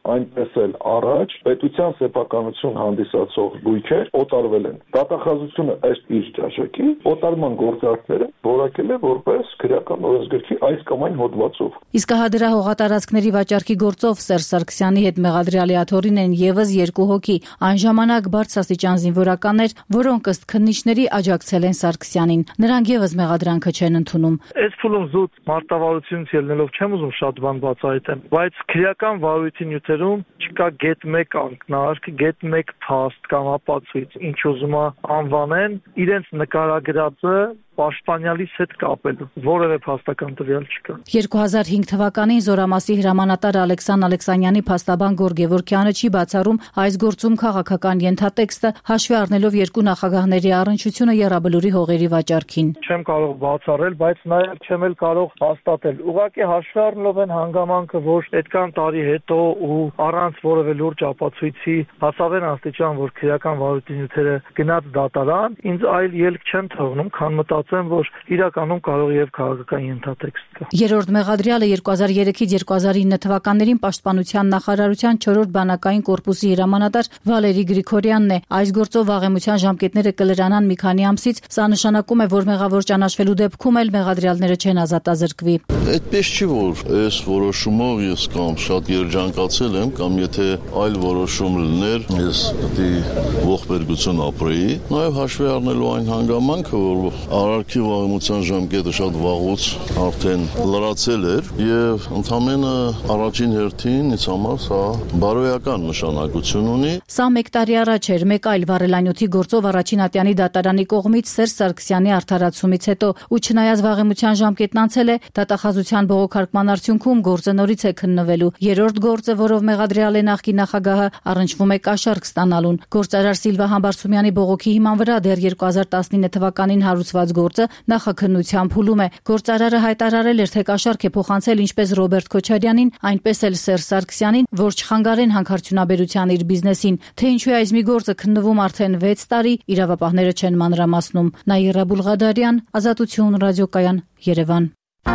այնպես էլ առաջ պետության սեփականություն հանդիսացող գույքեր օտարվել են։ Դատախազությունը ըստ իր ճաշակի օտարման գործարքները որակել է որպես քրեական օրենսգրքի այս կամ այն հոդվածով։ Իսկ հա դրա հողատարածքների վաճառքի գործով Սերժ Սարգսյանի հետ մեղադրյալի աթոռին են եւս երկու հոգի, այն ժամանակ բարձրաստիճան զինվորականներ, որոնք ըստ քննիչների աջակցել են Սարգսյանին։ Նրանք եւս մեղադրանքը չեն ընդունում։ Այս փուլում զուտ մարտավարությունից ելնելով չեմ ուզում շատ բան բացահայտեմ, բայց քրեական վարույթի նյութերում չկա գետ մեկ անկնարկ, գետ մեկ փաստ կամ ապացույց, ինչ ուզում անվանեն, իրենց նկարագրածը պաշտպանյալից հետ կապելու որևէ փաստական տվյալ չկա։ երկու հազար հինգ թվականին Զորամասի հրամանատար Ալեքսան Ալեքսանյանի փաստաբան Գորգ Գևորգյանը չի բացառում այս գործում քաղաքական ենթատեքստը, հաշվի առնելով երկու նախագահների առնչությունը Եռաբլուրի հողերի վաճառքին։ Չեմ կարող բացառել, բայց նաև չեմ էլ կարող հաստատել։ Ուղղակի հաշվի առնելով են հանգամանքը, որ այդքան տարի հետո ու առանց որևէ լուրջ ապացույցի հասավ են աստիճան, որ քրեական վարույթի նյութերը գնաց դատարան, ինձ այլ ելք չեն թողնում, քան մտածել որ իրականում կարող եւ քաղաքական ենթատեքստ կա։ Երրորդ մեղադրյալը երկու հազար երեքից երկու հազար ինը թվականներին Պաշտպանության նախարարության չորրորդ բանակային կորպուսի հրամանատար Վալերի Գրիգորյանն է։ Այս գործով վաղեմության ժամկետները կլրանան մի քանի ամսից, սա նշանակում է, որ մեղավոր ճանաչվելու դեպքում էլ մեղադրյալները չեն ազատազրկվի։ Այդպես չի, որ այս որոշումով ես կամ շատ երջանկացել եմ, կամ եթե այլ որոշում լիներ, ես պետք է ողբերգություն ապրեի, նաև հաշվի առնելու այն հանգամանքը, որ Արարքի վաղեմության ժամկետը շատ վաղուց արդեն լրացել էր եւ ընդամենը առաջին հերթին ինձ համար սա բարոյական նշանակություն ունի։ Սա մեկ տարի առաջ էր, մեկ այլ վառելանյութի գործով առաջին ատյանի դատարանի կողմից Սերժ Սարգսյանի արդարացումից հետո, ու չնայած վաղեմության ժամկետն անցել է, դատախազության բողոքարկման արդյունքում գործը նորից է քննվելու։ Երրորդ գործը, որով մեղադրյալ է նախկին նախագահը, առնչվում է կաշառք ստանալուն։ Գործարար Սիլվա Համբարձումյանի բողոքի հիման վրա դեռ երկու հազար տասնինը թվականին հարուցված գործը նախաքննության փուլում է։ Գործարարը հայտարարել էր, թե կաշառք է փոխանցել ինչպես Ռոբերտ Քոչարյանին, այնպես էլ Սերժ Սարգսյանին, որ չխանգարեն հանքարդյունաբերության իր բիզնեսին։ Թե ինչու է այս մի գործը քննվում արդեն վեց տարի, իրավապահները չեն մանրամասնում։ Նաիրա Բուլղադարյան, Ազատություն ռադիոկայան, Երևան։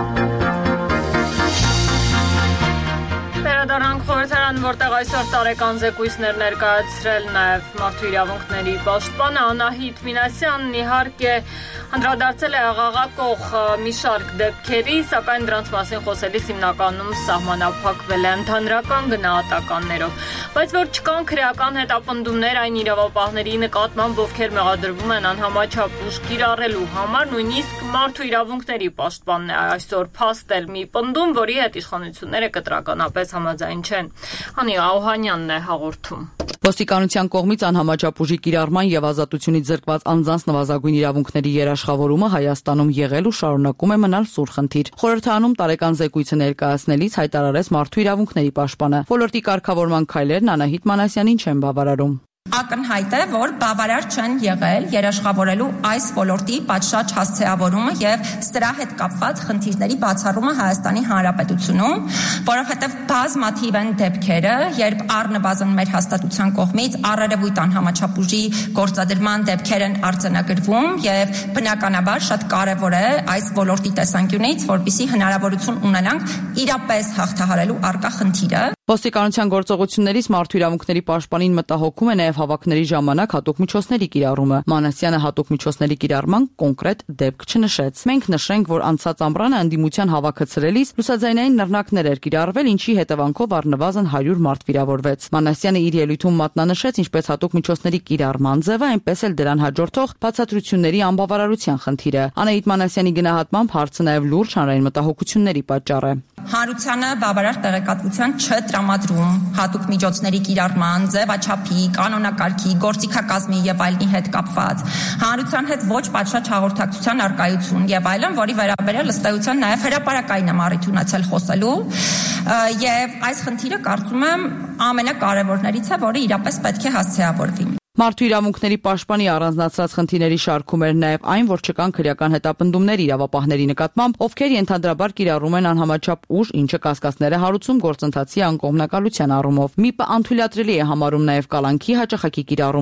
Վերադառնանք խորհրդարան, որտեղ այսօր տարեկան զեկույցներ ներկայացրել նաև մարդու իրավունքների պաշտպանը Անահիտ Մինասյանն, իհարկե անդրադարձել է աղաղակող մի շարք դեպքերի, սակայն դրանց մասին խոսելիս հիմնականում սահմանափակվել է ընդհանրական գնահատականներով, բայց որ չկան քրեական հետապնդումներ այն իրավապահների նկատմամբ, ովքեր մեղադրվում են անհամաչափ ուժ կիրառելու համար, նույնիսկ մարդու իրավունքների պաշտպանն է այսօր փաստել մի պնդում, որի հետ իշխանությունները կտրականապես համաձայն չեն։ Հանի Աուհանյանն է հաղորդում։ Ոստիկանության կողմից անհամաչափ ուժի կիրառման եւ ազատությունից զրկված անձանց նվազագույն իրավունքների երաշխավորումը Հայաստանում եղել ու շարունակում է մնալ սուր խնդիր։ Խորհրդարանում տարեկան զեկույցը ներկայացնելիս հայտարարեց մարդու իրավունքների պաշտպանը։ Ոլորտի կարգավորման քայլերն Անահիտ Մանասյանին չեն բավարարում։ Ակնհայտ է, որ բավարար չեն եղել երաշխավորելու այս ոլորտի պատշաճ հասցեավորումը եւ սրա հետ կապված խնդիրների բացառումը Հայաստանի Հանրապետությունում, որովհետեւ բազմաթիվ են դեպքերը, երբ առնվազն մեր հաստատության կողմից առերևույթ անհամաչափ ուժի գործադրման դեպքեր են արձանագրվում եւ բնականաբար շատ կարեւոր է այս ոլորտի տեսանկյունից, որպեսզի հնարավորություն ունենանք իրապես հաղթահարելու առկա խնդիրը։ Ոստիկանության գործողություններից մարդու իրավունքների պաշտպանին մտահոգում է նաև հավաքների ժամանակ հատուկ միջոցների կիրառումը։ Մանասյանը հատուկ միջոցների կիրառման կոնկրետ դեպք չնշեց։ Մենք նշենք, որ անցած ամռանը ընդդիմության հավաքը ցրելիս լուսաձայնային նռնակներ էր կիրառվել, ինչի հետևանքով առնվազն հարյուր մարդ վիրավորվեց։ Մանասյանը իր ելույթում մատնանշեց ինչպես հատուկ միջոցների կիրառման ձևը, այնպես էլ դրան հաջորդող բացատրությունների անբավարարության խնդիրը։ Անահիտ Մանասյանի գնահատմամբ հարցը նաև լուրջ հանրային մտահոգությունների պատճառ է։ Հանրությանը բավարար տեղեկատվության չտրամադրում հատուկ միջոցների կիրառման, ձևաչափի, կանոնակարգի, գործիքակազմի եւ այլնի հետ կապված, հանրության հետ ոչ պատշաճ հաղորդակցության արկայություն եւ այլն, որի վերաբերյալ ըստ էության նաեւ հրապարակային եմ առիթ ունեցել խոսելու, եւ այս խնդիրը կարծում եմ ամենակարևորներից է, որը իրապես պետք է հասցեավորվի։ Մարդու իրավունքների պաշտպանի առանձնացրած խնդիրների շարքում էր նաև այն, որ չկան քրեական հետապնդումներ իրավապահների նկատմամբ, ովքեր ենթադրաբար կիրառում են անհամաչափ ուժ, ինչը կասկածներ է հարուցում գործընթացի անկողմնակալության առումով։ ՄԻՊ-ը անթույլատրելի է համարում նաև կալանքի հաճախակի կիրառումը։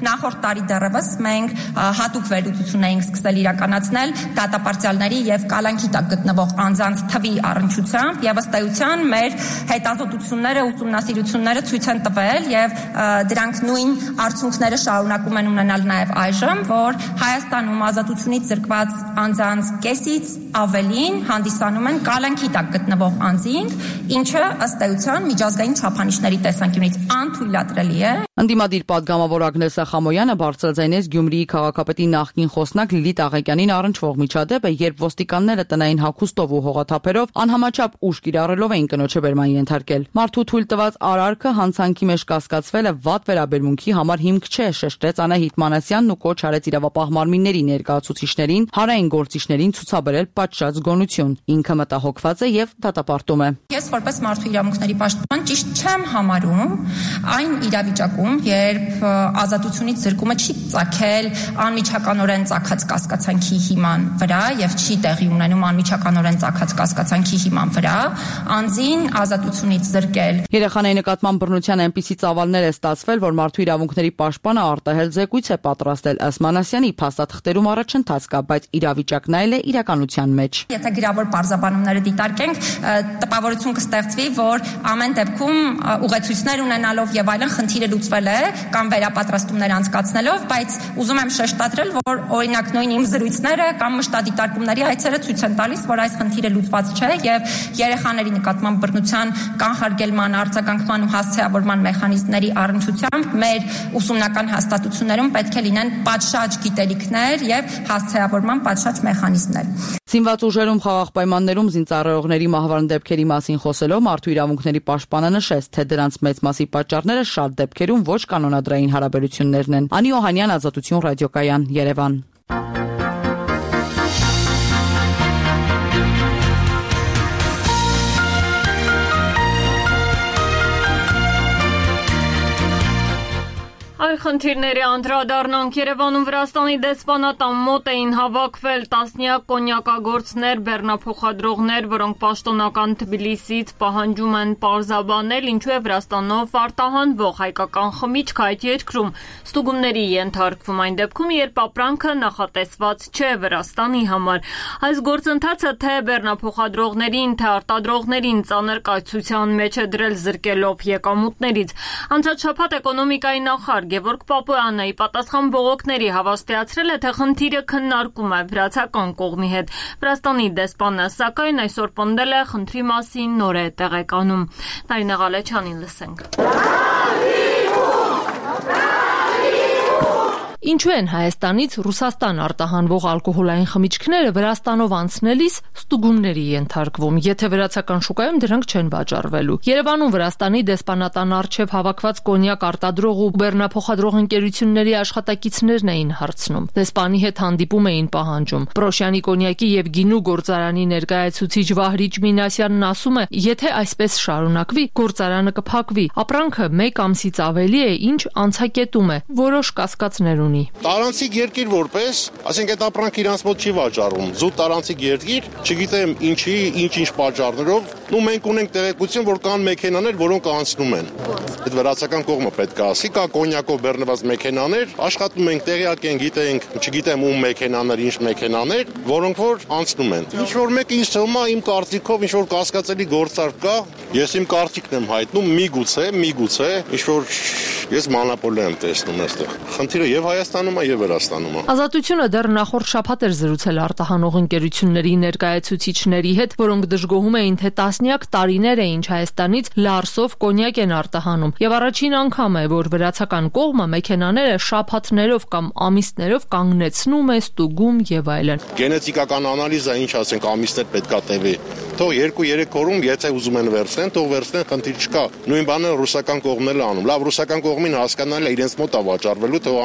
Նախորդ տարի դեռևս մենք հատուկ վերլուծություն էինք սկսել իրականացնել դատապարտյալների եւ կալանքի տակ գտնվող անձանց թվի առնչությամբ եւ ըստ էության մեր հետազոտությունները, ուսումնասիրությունները ցույց են տվել եւ դրանք նույն արդյունքները շարունակում են ունենալ նաեւ այժմ, որ Հայաստանում ազատությունից զրկված անձանց կեսից ավելին հանդիսանում են կալանքի տակ գտնվող անձինք, ինչը ըստ էության միջազգային չափանիշների տեսանկյունից անթույլատրելի է։ Ընդդիմադիր պատգամավոր Ագնես Խամոյանը բարձրաձայնեց Գյումրիի քաղաքապետի նախկին խոսնակ Լիլիթ Աղեկյանին առնչվող միջադեպը, երբ ոստիկանները տնային հագուստով ու հողաթափերով անհամաչափ ուժ կիրառելով էին կնոջը բերման ենթարկել։ Մարդու թույլ տված արարքը հանցանքի մեջ կասկածվելը վատ վերաբերմունքի համար հիմք չէ, շեշտեց Անահիտ Մանասյանն ու կոչ արեց իրավապահ մարմինների ներկայացուցիչներին, հանրային գործիչներին ցուցաբերել պատշաճ զգոնություն։ Ինքը մտահոգված է եւ դատապարտում է։ Ես որպես մարդու իրավունքների պաշտպան ճիշտ չեմ համարում այն իրավիճակում, երբ ազատությունից զրկումը չի ծագել անմիջականորեն ծագած կասկածանքի հիման վրա եւ չի տեղի ունենում անմիջականորեն ծագած կասկածանքի հիման վրա, անձին ազատությունից զրկել։ Երեխաների նկատմամբ բռնության այնպիսի ծավալներ է ստացվել, որ մարդու իրավունքների պաշտպանը արտահայտ զեկույց է պատրաստել, ըստ Մանասյանի, փաստաթղթերում առաջընթաց կա, բայց իրավիճակն այլ է իրականության մեջ։ Եթե գրավոր բարձաբանումները դիտարկենք, տպավորություն կստեղծվի, որ ամեն դեպքում ուղեցույցներ ունենալով եւ այլն խնդիրը լուծվել է կամ վերապատրաստումներ անցկացնելով, բայց ուզում եմ շեշտադրել, որ օրինակ նույն իմ զրույցները կամ մշտադիտարկումների այցերը ցույց են տալիս, որ այս խնդիրը լուծված չէ եւ երեխաների նկատմամբ բռնության կանխարգելման, արձագանքման ու հասցեավորման մեխանիզմների առնչությամբ մեր ուսումնական հաստատություններում պետք է լինեն պատշաճ գիտելիքներ եւ հասցեավորման պատշաճ մեխանիզմներ։ Զինված ուժերում խաղաղ պայմաններում զինծառայողների մահվան դեպքերի մասին խոսելով մարդու իրավունքների պաշտպանը նշեց, թե դրանց մեծ մասի պատճառները շատ դեպքերում ոչ կանոնադրային հարաբերություններն են։ Անի Օհանյան, Ազատություն ռադիոկայան, Երևան։ Այլ խնդիրների անդրադառնանք Երևանում Վրաստանի դեսպանատան մոտ էին հավաքվել տասնյակ կոնյակագործներ, բեռնափոխադրողներ, որոնք պաշտոնական Թբիլիսիից պահանջում են պարզաբանել, ինչու է Վրաստանով արտահանվող հայկական խմիչք այդ երկրում ստուգումների ենթարկվում այն դեպքում, երբ ապրանքը նախատեսված չէ Վրաստանի համար։ Այս գործընթացը թե բեռնափոխադրողներին, թե արտադրողներին ծանր կայացության մեջ է դրել զրկելով եկամուտներից։ Անցած շաբաթ էկոնոմիկայի նախարար Գևորգ Պապոյանը պատասխան բողոքների հավաստիացրել է, թե խնդիրը քննարկում է վրացական կողմի հետ։ Վրաստանի դեսպանը սակայն այսօր պնդել է խնդրի մասին նոր է տեղեկանում։ Նարինե Ղալեչյանին լսենք։ Ինչու են Հայաստանից Ռուսաստան արտահանվող ալկոհոլային խմիչքները Վրաստանով անցնելիս ստուգումների ենթարկվում, եթե վրացական շուկայում դրանք չեն վաճառվելու։ Երևանում Վրաստանի դեսպանատան առջև հավաքված կոնյակ արտադրող ու բեռնափոխադրող ընկերությունների աշխատակիցներն էին հարցնում։ Դեսպանի հետ հանդիպում էին պահանջում։ Պրոշյանի կոնյակի եւ գինու գործարանի ներկայացուցիչ Վահրիճ Մինասյանն ասում է, եթե այսպես շարունակվի, գործարանը կփակվի։ Ապրանքը մեկ ամսից ավելի է, ինչ անցակետում է, որոշ կասկածներ ունի։ Տարանցիկ երկիր որպես, ասենք այդ ապրանքը իրանց մոտ չի վաճառում։ Զուտ տարանցիկ երկիր, չգիտեմ ինչի, ինչ-ինչ պատճառներով, ու մենք ունենք տեղեկություն, որ կան մեքենաներ, որոնք անցնում են։ Այդ վրացական կողմը պետք է ասի, կա կոնյակով բեռնված մեքենաներ, աշխատում ենք, տեղյակ ենք, գիտենք, չգիտեմ ում մեքենաներ, ինչ մեքենաներ, որոնք որ անցնում են։ Ինչ որ մեկը ինձ թվում է իմ կարծիքով ինչ որ կասկածելի գործարք կա, ես իմ կարծիքն եմ հայտնում, միգուցե, միգուցե, ինչ որ ես մանապոլիա եմ տեսնում այստեղ։ Խնդիրը եւ Հայաստանում է եւ Վրաստանում է։ Ազատությունը դեռ նախորդ շաբաթ էր զրուցել արտահանող ընկերությունների ներկայացուցիչների հետ, որոնք դժգոհում էին, թե տասնյակ տարիներ է ինչ Հայաստանից լարսով կոնյակ են արտահանում, եւ առաջին անգամ է, որ վրացական կողմը մեքենաները շաբաթներով կամ ամիսներով կանգնեցնում է, ստուգում եւ այլն։ Գենետիկական անալիզը ինչ ասենք ամիսներ պետքա տևի։ Թող երկու-երեք օրում եթե ուզում են վերցնեն, թող վերցնեն, խնդիր չկա։ Նույն բանը ռուսական կողմն էլ անում։ Լավ, ռուսական կողմին հասկանալ է իրենց մոտ է վաճառվելու, թող անեն։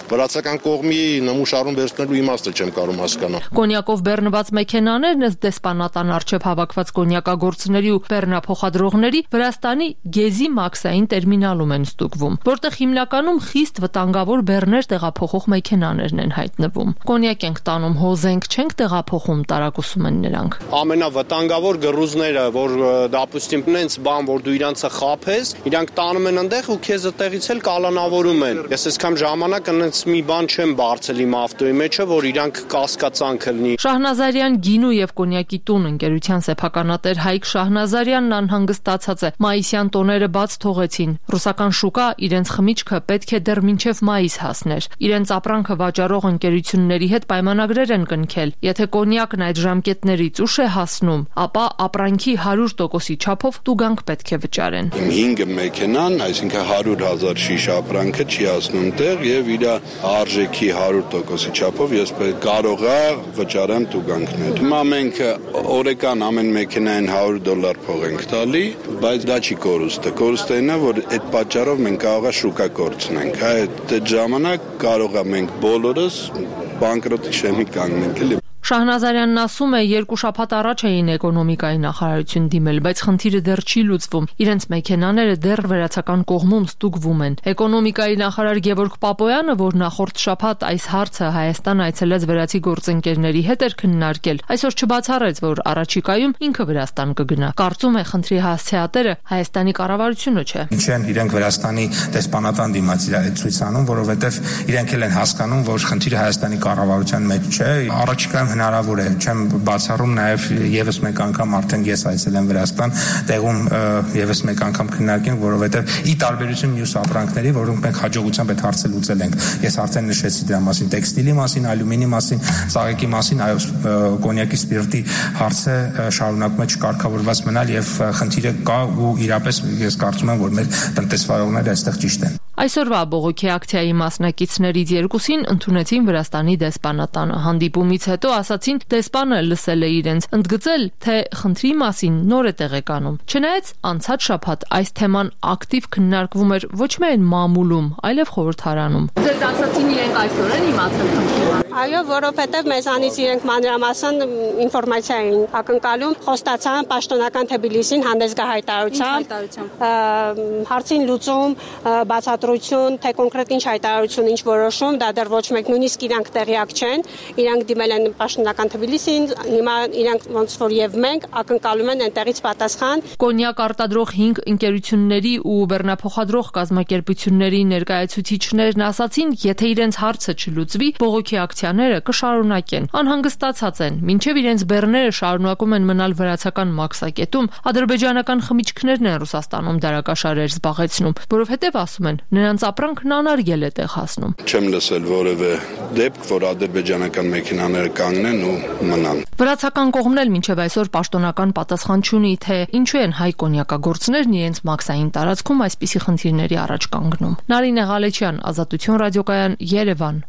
վրացական կողմի նմուշարում վերցնելու իմաստը չեմ կարող հասկանալ։ Կոնյակով բեռնված մեքենաներն ըստ դեսպանատան առջև հավաքված կոնյակագործների ու բեռնափոխադրողների Վրաստանի Գեզի մաքսային տերմինալում են ստուգվում, որտեղ հիմնականում խիստ վտանգավոր բեռներ տեղափոխող մեքենաներն են հայտնվում։ Կոնյակ ենք տանում, հոզենք չենք տեղափոխում, տարակուսում են նրանք։ Ամենավտանգավոր գռուզները, որ դապուստիմ նենց բան, որ դու իրանցը խափես, իրանք տանում են այնտեղ ու քեզ այդտեղից էլ կալանավորում են։ Ես այսքան ժամանակ այնց մի բան չեմ բարձել իմ ավտոյի մեջը, որ իրանք կասկածանք լինի։ Շահնազարյան գինու եւ կոնյակի տուն ընկերության սեփականատեր Հայկ Շահնազարյանն անհանգստացած է։ Մայիսյան տոները բաց թողեցին։ Ռուսական շուկա իրենց խմիչքը պետք է դեռ մինչև մայիս հասներ։ Իրենց ապրանքը վաճառող ընկերությունների հետ պայմանագրեր են կնքել։ Եթե կոնյակն այդ ժամկետներից ուշ է հասնում, ապա ապրանքի հարյուր տոկոսի չափով տուգանք պետք է վճարեն։ Իմ հինգ մեքենան, այսինքն հարյուր հազար շիշ ապրանքը չի հասնում տեղ եւ իր արժեքի հարյուր տոկոսի չափով ես կարող է վճարեմ տուգանքներ։ Հիմա մենք օրական ամեն մեքենային հարյուր դոլար փող ենք տալի, բայց դա չի կորուստը։ Կորուստը այն է, որ այդ պատճառով մենք կարող է շուկա կորցնենք։ Այդ ժամանակ կարող է մենք բոլորս բանկրոտի շեմի կանգնենք էլի։ Շահնազարյանն ասում է, երկու շաբաթ առաջ էին էկոնոմիկայի նախարարություն դիմել, բայց խնդիրը դեռ չի լուծվում։ Իրենց մեքենաները դեռ վերացական կողմում ստուգվում են։ Էկոնոմիկայի նախարար Գևորգ Պապոյանը, որ նախորդ շաբաթ այս հարցը Հայաստան այցելած վրացի գործընկերների հետ էր քննարկել, այսօր չբացառեց, որ առաջիկայում ինքը Վրաստան կգնա։ Կարծում է, խնդրի հասցեատերը Հայաստանի կառավարությունը չէ։ Ինչ են իրենք Վրաստանի դեսպանատան դիմաց ցույց անում, որովհետև իրենք էլ են հասկանում, որ խնդիրը Հայաստանի կառավարության մեջ չէ։ Առաջիկայում հնարավոր է, չեմ բացառում նաև եւս մեկ անգամ արդեն ես այցել եմ Վրաստան, տեղում եւս մեկ անգամ քննարկենք, որովհետեւ ի տարբերություն մյուս ապրանքների, որոնք մենք հաջողությամբ այդ հարցը լուծել ենք։ Ես արդեն նշեցի դրա մասին, տեքստիլի մասին, ալյումինի մասին, ծաղիկի մասին, այո, կոնյակի սպիրտի հարցը շարունակում է չկարգավորված մնալ եւ խնդիրը կա ու իրապես ես կարծում եմ, որ մեր տնտեսվարողները այստեղ ճիշտ են։ Այսօրվա բողոքի ակցիայի մասնակիցներից երկուսին ընդունեցին Վրաստանի դեսպանատանը։ Հանդիպումից հետո ասացին, դեսպանը լսել է իրենց, ընդգծել, թե խնդրի մասին նոր է տեղեկանում։ Չնայած անցած շաբաթ այս թեման ակտիվ քննարկվում էր ոչ միայն մամուլում, այլև խորհրդարանում։ Ձեզ ասացին իրենք այսօր են իմացել խնդրի։ Այո, որովհետև մեզանից իրենք մանրամասն ինֆորմացիա էին ակնկալում, խոստացան պաշտոնական Թբիլիսին հանդես գա հայտարարությամբ, հարցին լուծում, բացատրություն, թե կոնկրետ ինչ հայտարարություն, ինչ որոշում, դա դեռ ոչ մեկ նույնիսկ իրանք տեղյակ չեն, իրանք դիմել են պաշտոնական Թբիլիսին, հիմա իրանք ոնց որ եւ մենք ակնկալում են այնտեղից պատասխան։ Կոնյակ արտադրող հինգ ընկերությունների ու բեռնափոխադրող կազմակերպությունների ներկայացուցիչներն ասացին, եթե իրենց հարցը չլուծվի, բողոքի ակցիաները կշարունակեն։ Անհանգստացած են, մինչև իրենց բեռները շարունակում են մնալ վրացական մաքսակետում, ադրբեջանական խմիչքներն են Ռուսաստանում դարակաշարեր զբաղեցնում, որովհետև ասում են, նրանց ապրանքն անարգել է տեղ հասնում։ Չեմ լսել որևէ դեպք, որ ադրբեջանական մեքենաները կանգնեն ու մնան։ Վրացական կողմն էլ մինչև այսօր պաշտոնական պատասխան չունի, թե ինչու են հայ կոնյակագործներն իրենց մաքսային տարածքում այսպիսի խնդիրների առաջ կանգնում։ Նարինե Ղալեչյան, Ազատություն ռադիոկայան, Երևան։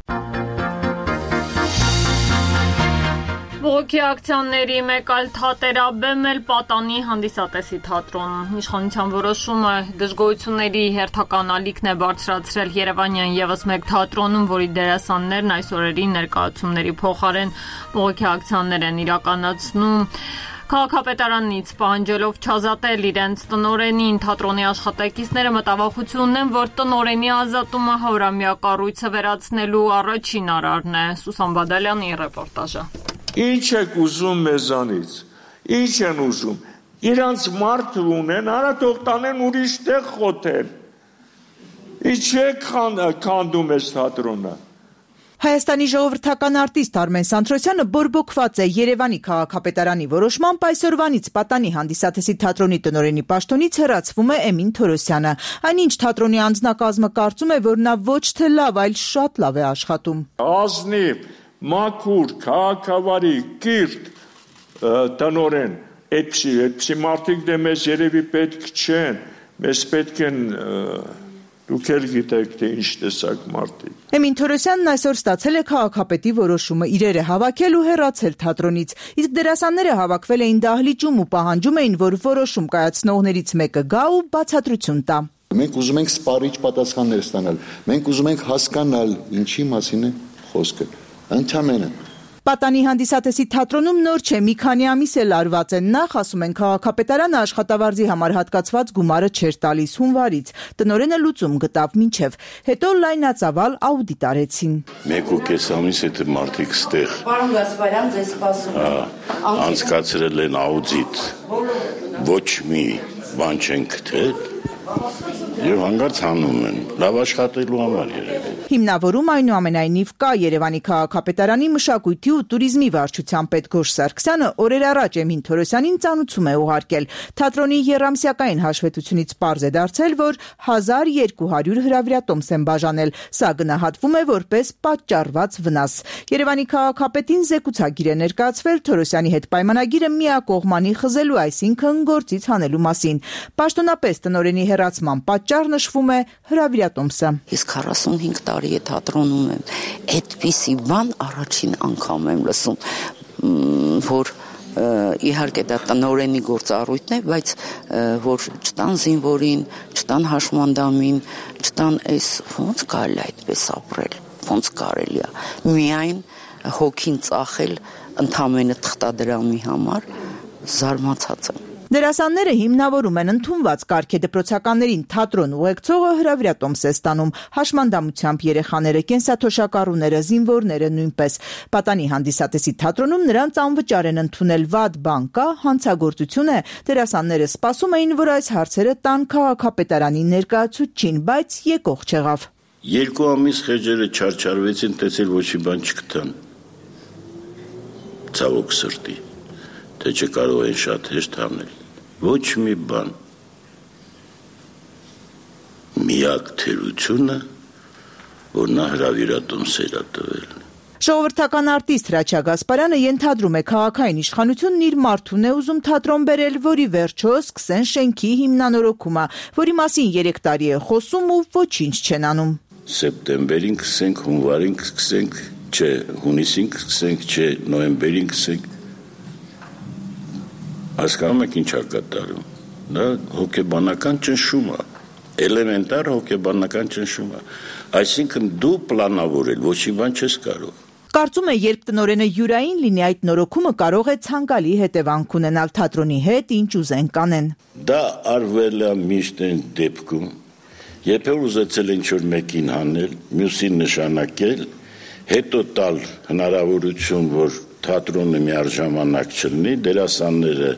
Բողոքի ակցիաների մեկ այլ թատերաբեմ էլ Պատանի հանդիսատեսի թատրոնն։ Իշխանության որոշումը դժգոհությունների հերթական ալիքն է բարձրացրել Երևանյան եւս մեկ թատրոնում, որի դերասաններն այս օրերի ներկայացումների փոխարեն բողոքի ակցիաներ են իրականացնում։ Քաղաքապետարանից պահանջելով չազատել իրենց տնօրենին, թատրոնի աշխատակիցները մտավախություն ունեն, որ տնօրենի ազատումը հարյուրամյա կառույցը վերացնելու առաջին արարն է։ Սուսան Բադալյանի ռեպորտաժը։ Ինչ եք ուզում մեզանից, ինչ են ուզում, իրանց մարդ ունեն, արա թող տանեն ուրիշ տեղ խոթեն, ինչ եք քանդում ես թատրոնը։ Հայաստանի ժողովրդական արտիստ Արմեն Սանթրոսյանը բորբոքված է Երևանի քաղաքապետարանի որոշմամբ այսօրվանից Պատանի հանդիսատեսի թատրոնի տնօրենի պաշտոնից հեռացվում է Էմին Թորոսյանը։ Այնինչ թատրոնի անձնակազմը կարծում է, որ նա ոչ թե լավ, այլ շատ լավ է աշխատում։ Ազնիվ, մաքուր, քաղաքավարի, կիրթ տնօրեն, այդպիսի, այդպիսի մարդիկ դե մեզ երևի պետք չեն, մեզ պետք են դուք էլ գիտեք, թե ինչ տեսակ մարդիկ։ Էմին Թորոսյանն այսօր ստացել է քաղաքապետի որոշումը իրերը հավաքել ու հեռացել թատրոնից, իսկ դերասանները հավաքվել էին դահլիճում ու պահանջում էին, որ որոշում կայացնողներից մեկը գա ու բացատրություն տա։ Մենք ուզում ենք սպառիչ պատասխաններ ստանալ։ Մենք ուզում ենք հասկանալ ինչի մասին է խոսքը։ Ընդհանրապես Պատանի հանդիսատեսի թատրոնում նոր չէ, մի քանի ամիս էլ արված են, նախ ասում են քաղաքապետարանը աշխատավարձի համար հատկացված գումարը չէր տալիս հունվարից, տնօրենը լուծում գտավ մինչև, հետո լայնածավալ աուդիտ արեցին։ Մեկ ու կես ամիս հետո մարդիկ ստեղ Պարոն Գասպարյան, ձեզ սպասում եմ։ Անցկացրել են աուդիտ, ոչ մի բան չեն գտել եւ հանգարց հանում են, լավ աշխատելու համար երևի։ Հիմնավորում այնուամենայնիվ կա Երևանի քաղաքապետարանի մշակույթի ու туриզմի վարչության պետ Գոշ Սարգսյանը օրեր առաջ Էմին Թորոսյանին ծանուցում է ուղարկել։ Թատրոնի եռամսյակային հաշվետվությունից պարզ է դարձել, որ հազար երկու հարյուր հրավիրատոմս են բաժանել, սա գնահատվում է որպես պատճառված վնաս։ Երևանի քաղաքապետին զեկուցագիր է ներկայացվել Թորոսյանի հետ պայմանագիրը միակողմանի խզելու, այսինքն գործից հանելու մասին։ Պաշտոնապես տնօրենի հեռացման պատճառ նշվում է հրավիրատոմսը։ Ես քառասունհինգ տարի է թատրոնում եմ, այդպիսի բան առաջին անգամ եմ լսում, որ իհարկե դա տնօրենի գործառույթն է, բայց որ չտան զինվորին, չտան հաշմանդամին, չտան այս ոնց կարելի է այդպես ապրել, ոնց կարելի է միայն հոգին ծախել ընդամենը թղթադրամի համար, զարմացած եմ։ Դերասանները հիմնավորում են ընդունված կարգեդպրոցականներին թատրոն ուղեկցողը հրավիրատոմս է ստանում, հաշմանդամությամբ երեխաները, կենսաթոշակառուները, զինվորները նույնպես։ Պատանի հանդիսատեսի թատրոնում նրանց անվճար են ընդունել, վատ բան կա, հանցագործություն է։ Դերասանները սպասում էին, որ այս հարցերը տան քաղաքապետարանի ներկայացուցչին, բայց եկող չեղավ։ Երկու ամիս խեժերը չարչարվեցին, տեսել ոչ մի բան չգտան։ Ցավոք սրտի, թե չկարող են շատ հեշտ հանել։ Ոչ մի բան։ Միակ թերությունը, որ նա հրավիրատոմս էր տվել։ Ժողովրդական արտիստ Հրաչյա Գասպարյանը ենթադրում է քաղաքային իշխանությունն իր մարդուն է ուզում թատրոն բերել, որի վերջո սկսեն շենքի հիմնանորոգումը, որի մասին երեք տարի է խոսում ու ոչինչ չեն անում։ Սեպտեմբերին սկսենք, հունվարին սկսենք, չէ, հունիսին սկսենք, չէ, նոյեմբերին սկսենք։ Հասկանում եք ինչ է կատարում։ Դա հոգեբանական ճնշում է, էլեմենտար հոգեբանական ճնշում է։ Այսինքն դու պլանավորել ոչ մի բան չես կարող։ Կարծում է, երբ տնօրենը յուրային լինի, այդ նորոգումը կարող է ցանկալի հետևանք ունենալ թատրոնի հետ, ինչ ուզեն կանեն։ Դա արվել է միշտ այն դեպքում, երբ որ ուզեցել ինչ-որ մեկին հանել, մյուսին նշանակել, հետո տալ հնարավորություն, որ թատրոնը միառժամանակ չլինի, դերասանները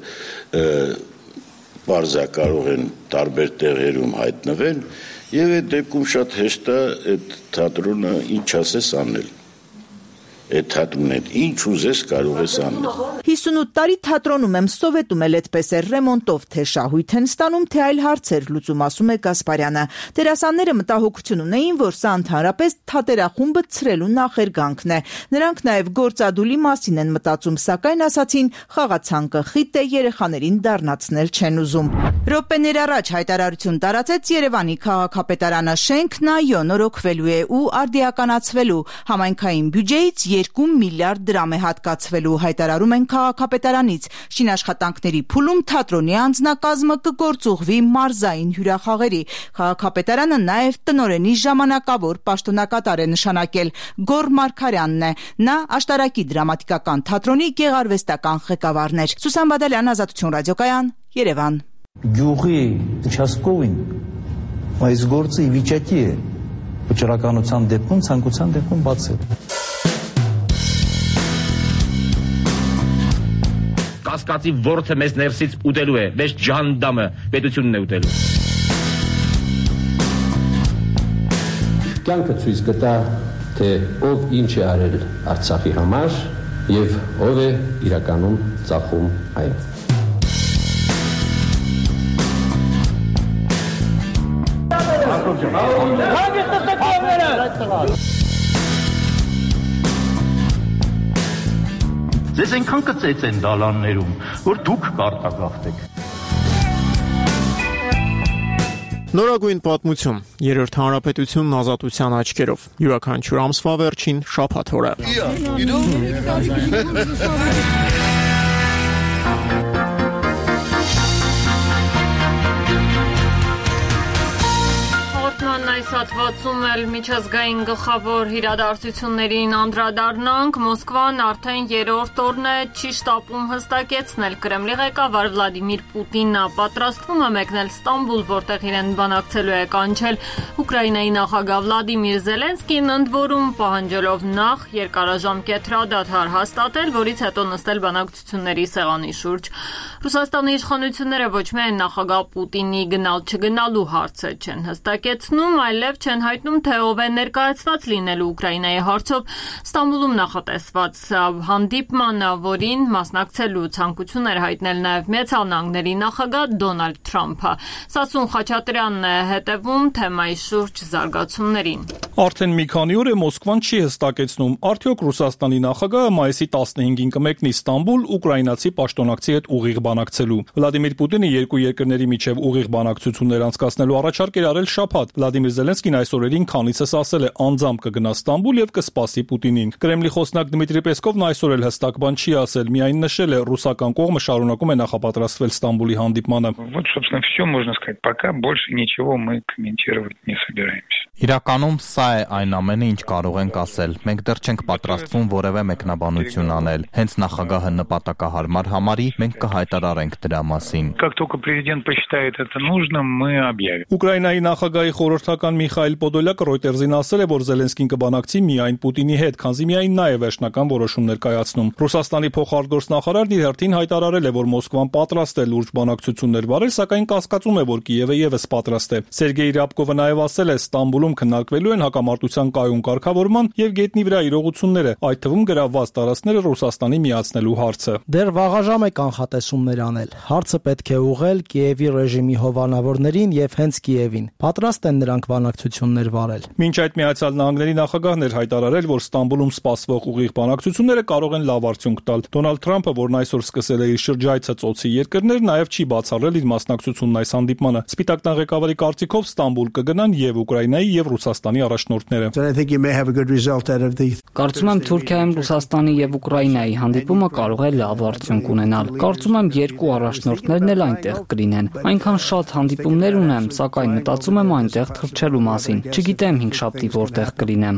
բարձա կարող են տարբեր տեղերում հայտնվել, եւ այդ դեպքում շատ հեշտ է այդ թատրոնը ինչ ասես անել։ Այդ թատրոնը ինչ ուզես կարող ես անել։ հիսունութ տարի թատրոնում եմ, սովետում էլ այդպես է, ռեմոնտով թե շահույթ են ստանում, թե այլ հարցեր լուծում, ասում է Գասպարյանը։ Դերասանները մտահոգություն ունեին, որ սա ընդհանրապես թատերախումբը ցրելու նախերգանքն է։ Նրանք նաև գործադուլի մասին են մտածում, սակայն ասացին, խաղացանկը խիտ է, երեխաներին դառնացնել չեն ուզում։ Րոպեներ առաջ հայտարարություն տարածեց Երևանի քաղաքապետարանը, շենքն այո նորոգվելու է ու արդիականացվելու, համայնքային բյուջեից երկու միլիարդ դրամ է հատկացվելու, հայտարարում են քաղաքապետարանից։ Շինաշխատանքների փուլում թատրոնի անձնակազմը կգործուղվի մարզային հյուրախաղերի։ Քաղաքապետարանը նաև տնօրենի ժամանակավոր պաշտոնակատար է նշանակել, Գոռ Մարգարյանն է։ Նա աշտարակի դրամատիկական թատրոնի գեղարվեստական ղեկավարն էր։ Սուսան Բադալյան, Ազատություն ռադիոկայան, Երևան։ Գյուղի участковին այս գործը ի վիճակի է վճռականության դեպքում, ցանկության դեպքում բացել։ Կասկածի ворթը մեզ ներսից ուտելու է, մեզ ջանդամը պետությունն է ուտելու։ Կյանքը ցույց կտա, թե ով ինչ է արել Արցախի համար եւ ով է իրականում ծախում այն։ Ձեզ այնքան կծեց են դալաններում, որ դուք կարտագաղթեք։ Նորագույն պատմություն, երրորդ հանրապետությունն ազատության աչքերով, յուրաքանչյուր ամսվա վերջին շաբաթ օրը։ հատվածում էլ միջազգային գլխավոր իրադարձություններին անդրադառնանք։ Մոսկվան արդեն երրորդ օրն է չի շտապում հստակեցնել։ Կրեմլի ղեկավար Վլադիմիր Պուտինը պատրաստվում է մեկնել Ստամբուլ, որտեղ իրեն բանակցելու է կանչել Ուկրաինայի նախագահ Վլադիմիր Զելենսկին, ընդ որում պահանջելով նախ երկարաժամկետ հրադադար հաստատել, որից հետո նստել բանակցությունների սեղանի շուրջ։ Ռուսաստանի իշխանությունները ոչ միայն նախագահ Պուտինի գնալ-չգնալու հարցը չեն հստակեցնում, այլև չեն հայտնում, թե ով է ներկայացված լինելու Ուկրաինայի հարցով Ստամբուլում նախատեսված հանդիպմանը, որին մասնակցելու ցանկություն էր հայտնել նաև Միացյալ Նահանգների նախագահ Դոնալդ Թրամփը։ Սասուն Խաչատրյանն է հետևում թեմայի շուրջ զարգացումներին։ Արդեն մի քանի օր է Մոսկվան չի հստակեցնում, արդյոք Ռուսաստանի նախագահը մայիսի տասնհինգին կմեկնի Ստամբուլ ուկրաինացի պաշտոնակցի հետ ուղիղ բանակցելու։ Վլադիմիր Պուտինը երկու երկրների միջև ուղիղ բանակցություններ անցկացնելու առաջարկ էր արել շաբաթ։ Վլադիմիր Զելենսկին այս օրերին քանիցս ասել է անձամբ կգնա Ստամբուլ եւ կսպասի Պուտինին։ Կրեմլի խոսնակ Դմիտրի Պեսկովն այսօր էլ հստակ բան չի ասել, միայն նշել է ռուսական կողմը շարունակում է նախապատրաստվել Ստամբուլի հանդիպմանը։ Вот, собственно, все можно сказать. Пока больше ничего мы комментировать не собираемся. Իրականում սա է այն ամենը, ինչ կարող ենք ասել։ Մենք դեռ չենք պատրաստվում որևէ մեկնաբանություն անել։ Հենց նախագահը նպատակահարմար համարի, մենք կհայտարարենք դրա մասին։ Как только президент посчитает это нужным, мы объявим. Ուկրաինայի նախագահի խորհրդական Միխայիլ Պոդոլյակը Reuters-ին ասել է, որ Զելենսկին կբանակցի միայն Պուտինի հետ, քանզի միայն նա է վերջնական որոշումներ կայացնում։ Ռուսաստանի փոխարտգործնախարարն իր հերթին հայտարարել է, որ Մոսկվան պատրաստ է լուրջ բանակցություններ վարել, սակայն կասկածում է, որ Կիևը եւս պատրաստ է։ Սերգեյ Ռյաբկովը նաեւ ասել է, Ստամբուլում քննարկվելու են հակամարտության կայուն կարգավորման եւ գետնի վրա իրողությունները, այդ թվում գրավված տարածքները Ռուսաստանի միացնելու հարցը։ Դեռ վաղաժամ է կանխատեսումներ անել։ Հարցը պետք է ուղղել Կիևի ռեժիմի հովանավորներին եւ հենց Կիևին։ Պատրաստ են նրանք բանակցություններ վարել։ Մինչ այդ Միացյալ Նահանգների նախագահն էր հայտարարել, որ Ստամբուլում սպասվող ուղիղ բանակցությունները կարող են լավ արդյունք տալ։ Դոնալդ Թրամփը, որն այսօր սկսել է իր շրջայցը ծոցի երկրներ, նաեւ չի բացառել իր մասնակցությունն այս հանդիպմանը։ Սպիտակ տան ղեկավարի կարծիքով Ստամբուլ կգնան եւ Ուկրաինայի եւ Ռուսաստանի առաջնորդները։ Կարծում եմ Թուրքիայում Ռուսաստանի եւ Ուկրաինայի հանդիպումը կարող է լավ արդյունք ունենալ։ Կարծում եմ երկու առաջնորդներն էլ այնտեղ կլինեն։ Այնքան շատ հանդիպումներ ունեմ, սակայն մտածում եմ այնտեղ թռչելու մասին։ Չգիտեմ հինգշաբթի որտեղ կլինեմ։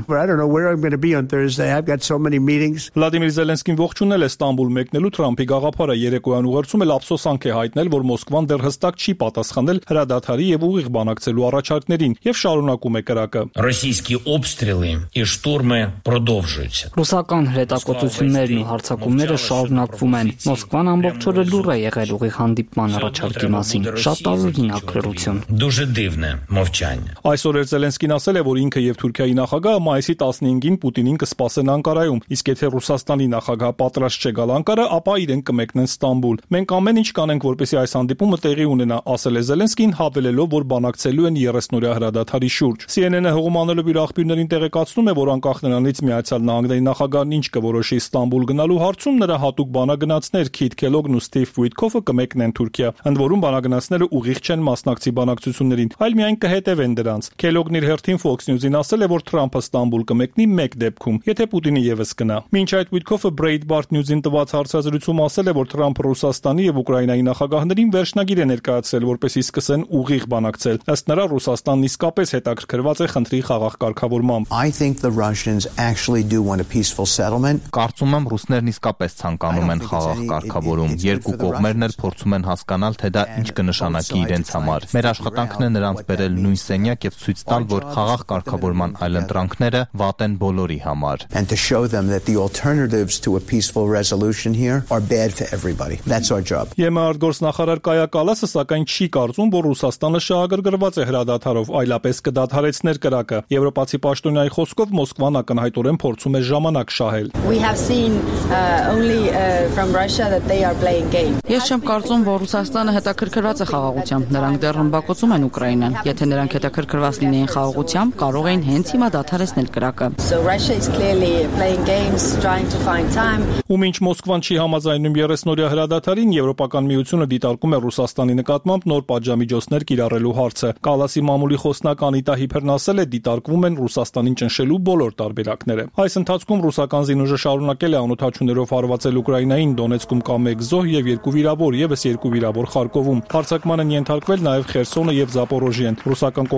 Վլադիմիր Զելենսկին ողջունել է Ստամբուլ մեկնելու Թրամփի գաղափարը, երեկոյան ուղերձում էլ ափսոսանք է հայտնել, որ Մոսկվան դեռ հստակ չի պատասխանել հրադադարի եւ ուղիղ բանակցելու առաջարկներին եւ շարունակում է կրակը։ Российские обстрелы и штурмы продолжаются. Ռուսական հրետակոծություններն ու հարձակումները շարունակվում են։ Մոսկվան ամբողջ օրը լուռ է եղել ուղիղ հանդիպման առաջարկի մասին։ Շատ տարօրինակ լռություն։ Дуже дивне мовчання. Այսօր Զելենսկին ասել է, որ ինքը եւ Թուրքիայի նախագահը մայիսի տասնհինգին Պուտինին կսպասեն Անկարայում, իսկ եթե Ռուսաստանի նախագահը պատրաստ չէ գալ Անկարա, ապա իրենք կմեկնեն Ստամբուլ։ Մենք ամեն ինչ կանենք, որպեսզի այս հանդիպումը տեղի ունենա, ասել է Զելենսկին, հավելելով, որ բանակցելու են երեսնօրյա հրադադարի շուրջ։ C N N-ը հողմանելով իր աղբյուրներին տեղեկացնում է, որ անկախ նրանից Միացյալ Նահանգների նախագահն ինչ կորոշի Ստամբուլ գնալու հարցում, նրա հատուկ բանագնացներ Քիթ Քելոգն ու Ստիվ Ուիտքոֆը կմեկնեն Թուրքիա։ Ընդ որում բանագնացները ուղիղ չեն մասնակցի բանակցություններին, այլ միայն կհետևեն դրանց։ Քելոգն իր հերթին Fox News-ին ասել է, որ Թրամփը Ստամբուլ կմեկնի մեկ դեպքում, եթե Պուտինը եւս գնա։ Մինչ այդ Ուիտքոֆը Breitbart News-ին տված հարցազրույցում ասել է, որ Թրամփը Ռուսաստանի եւ Ուկրաինայի նախագահներին վերջնագիր է ներկայացրել, որպեսզի սկսեն ուղիղ բանակցել։ Ըստ նրա Ռուսաստանն իսկապես հետաքրքրված է խնդրի խաղաղ կարգավորմամբ։ I think the Russians actually do want a peaceful settlement. Կարծում եմ ռուսներն իսկապես ցանկանում են խաղաղ կարգավորում։ Երկու կողմերն էլ փորձում են հասկանալ, թե դա ինչ կնշանակի իրենց համար։ Մեր աշխատանքն է նրանց բերել նույն սենյակ եւ ցույց տալ, որ խաղաղ կարգավորման այլընտրանքները վատ են բոլորի համար։ And to show them that the alternatives to a peaceful resolution here are bad for everybody. That's our job. ԵՄ արտգործնախարար Կայա Կալասը սակայն չի կարծում, որ Ռուսաստանը շահագրգռված է հրադադարով, այլապես կդադարեցներ կրակը։ Եվրոպացի պաշտոնյայի խոսքով Մոսկվան ակնհայտորեն փորձում է ժամանակ շահել։ We have seen uh, only uh, from Russia that they are playing game. Ես չեմ կարծում, որ Ռուսաստանը հետաքրքրված է խաղաղությամբ։ Նրանք դեռ ռմբակոծում են Ուկրաինան։ Եթե նրանք հետաքրքրված լինեին խաղաղությամբ, կարող էին հենց հիմա դադարեցնել կրակը։ So Russia is clearly playing games, trying to find time. Ու մինչ Մոսկվան չի համաձայնում երեսնօրյա հրադադարին, Եվրոպական միությունը դիտարկում է Ռուսաստանի նկատմամբ նոր պատժամիջոցներ կիրառելու հարցը։ Կալասի մամուլի խոսնակ Անիտա Հիփերն ասել է, դիտարկվում են Ռուսաստանին ճնշելու բոլոր տարբերակները։ Այս ընթացքում ռուսական զինուժը շարունակել է անօթաչուներով հարվածել Ուկրաինային, Դոնեցկում կա մեկ զոհ եւ երկու վիրավոր, եւս երկու վիրավոր Խարկովում։ Հարձակման են ենթարկվել նաեւ Խերսոնը եւ Զապորոժիեն։ Ռուսական կողմը հայտարարել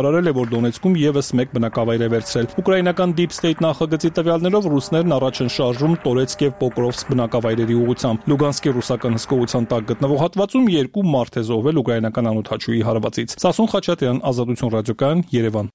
հայտարարել է, որ Դոնեցկում եւս մեկ բնակավայր է վերցրել։ Ուկրաինական Deep State նախագծի տվյալներով ռուսներն առաջ են շարժում Տորեցկ եւ Պոկրովսկ բնակավայրերի ուղղությամբ։ Լուգանսկի ռուսական հսկողության տակ գտնվող հատվածում երկու մարդ է զոհվել ուկրաինական անօթաչուի հարվածից։ Սասուն Խաչատրյան, Ազատություն ռադիոկայան, Երևան։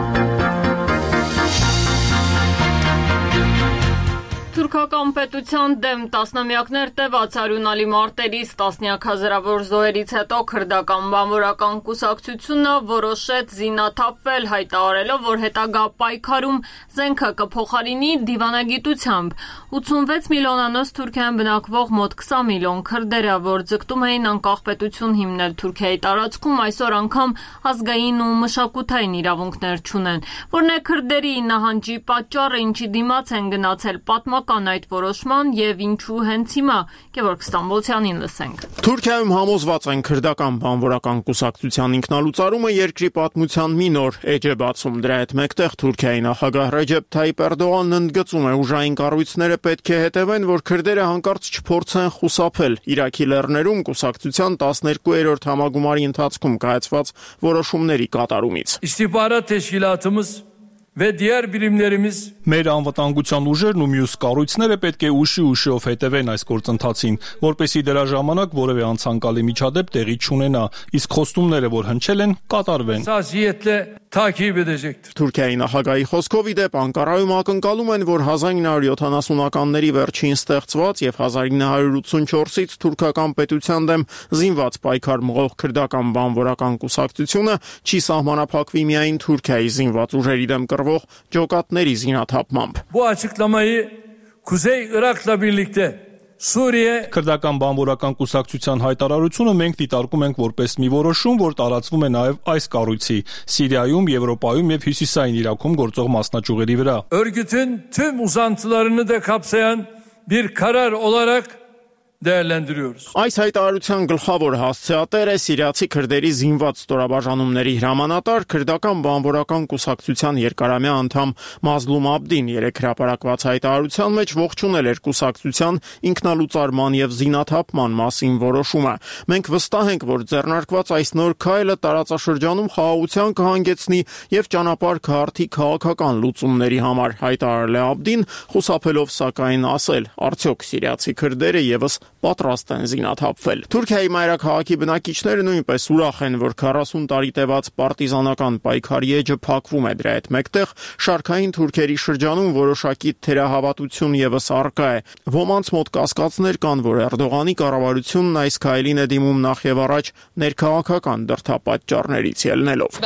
Թուրքական պետության դեմ տասնամյակներ տևած արյունալի մարտերից տասնյակ հազարավոր զոհերից հետո քրդական բանվորական կուսակցությունը որոշեց զինաթափվել, հայտարարելով, որ հետագա պայքարում զենքը կփոխարինի դիվանագիտությամբ։ ութսունվեց միլիոնանոց Թուրքիայում բնակվող մոտ քսան միլիոն քրդերը, որ ձգտում էին անկախ պետություն հիմնել Թուրքիայի տարածքում, այսօր անգամ ազգային ու մշակութային իրավունքներ չունեն, որն է քրդերի նահանջի պատճառը, ինչի դիմաց են գնացել պատմական այդ որոշման եւ ինչու հենց հիմա։ Գևորգ Ստամբոլցյանին լսենք։ Թուրքիայում համոզված են քրդական բանվորական կուսակցության ինքնալուծարումը երկրի պատմության մի նոր էջ է բացում։ Դրա հետ մեկտեղ Թուրքիայի նախագահ Ռեջեփ Թայիպ Էրդողանն ընդգծում է, ուժային կառույցները պետք է հետևեն, որ քրդերը հանկարծ չփորձեն խուսափել Իրաքի լեռներում կուսակցության տասներկուերորդ համագումարի ընթացքում կայացված որոշումների կատարումից։ İstihbarat teşkilatımız ve diğer birimlerimiz Մեր անվտանգության ուժերն ու մյուս կառույցները պետք է ուշի ուշիով հետևեն այս գործընթացին, որպեսզի դրա ժամանակ որևէ անցանկալի միջադեպ տեղի չունենա, իսկ խոստումները, որ հնչել են, կատարվեն։ Hassasiyetle takip edecektir. Թուրքիայի նախագահի խոսքով ի դեպ Անկարայում ակնկալում են, որ հազար ինը հարյուր յոթանասունականների վերջին ստեղծված եւ հազար ինը հարյուր ութսունչորսից թուրքական պետության դեմ զինված պայքար մղող քրդական բանվորական կուսակցությունը չի սահմանափակվի միայն Թուրքիայի զինված ուժերի դեմ կռվող ջոկատների զինաթափմամբ։ Bu açıklamayı Kuzey Irak'la birlikte Suriye Քրդական բանվորական կուսակցության հայտարարությունը մենք դիտարկում ենք որպես մի որոշում, որ տարածվում է նաև այս կառույցի Սիրիայում, Եվրոպայում եւ Հյուսիսային Իրաքում գործող մասնաճյուղերի վրա։ Örgütün tüm uzantılarını da kapsayan bir karar olarak değerlendiriyoruz. Այս հայտարարության գլխավոր հասցեատերը սիրիացի քրդերի զինված ստորաբաժանումների հրամանատար քրդական բանվորական կուսակցության երկարամյա անդամ Մազլում Աբդին երեք հրապարակված հայտարարության մեջ ողջունել էր կուսակցության ինքնալուծարման եւ զինաթափման մասին որոշումը։ Մենք վստահ ենք, որ ձեռնարկված այս նոր քայլը տարածաշրջանում խաղաղության կհանգեցնի եւ ճանապարհ կհարթի քաղաքական լուծումների համար, հայտարարել է Աբդին, խուսափելով սակայն ասել, արդյոք սիրիացի քրդերը եւս պատրաստ են զինաթափվել։ Թուրքիայի մայրաքաղաքի բնակիչները նույնպես ուրախ են, որ քառասուն տարի տևած պարտիզանական պայքարի էջը փակվում է։ Դրա հետ մեկտեղ շարքային թուրքերի շրջանում որոշակի թերահավատություն եւս առկա է։ Ոմանց մոտ կասկածներ կան, որ Էրդողանի կառավարությունն այս քայլին է դիմում նախ եւ առաջ ներքաղաքական դրդապատճառներից ելնելով։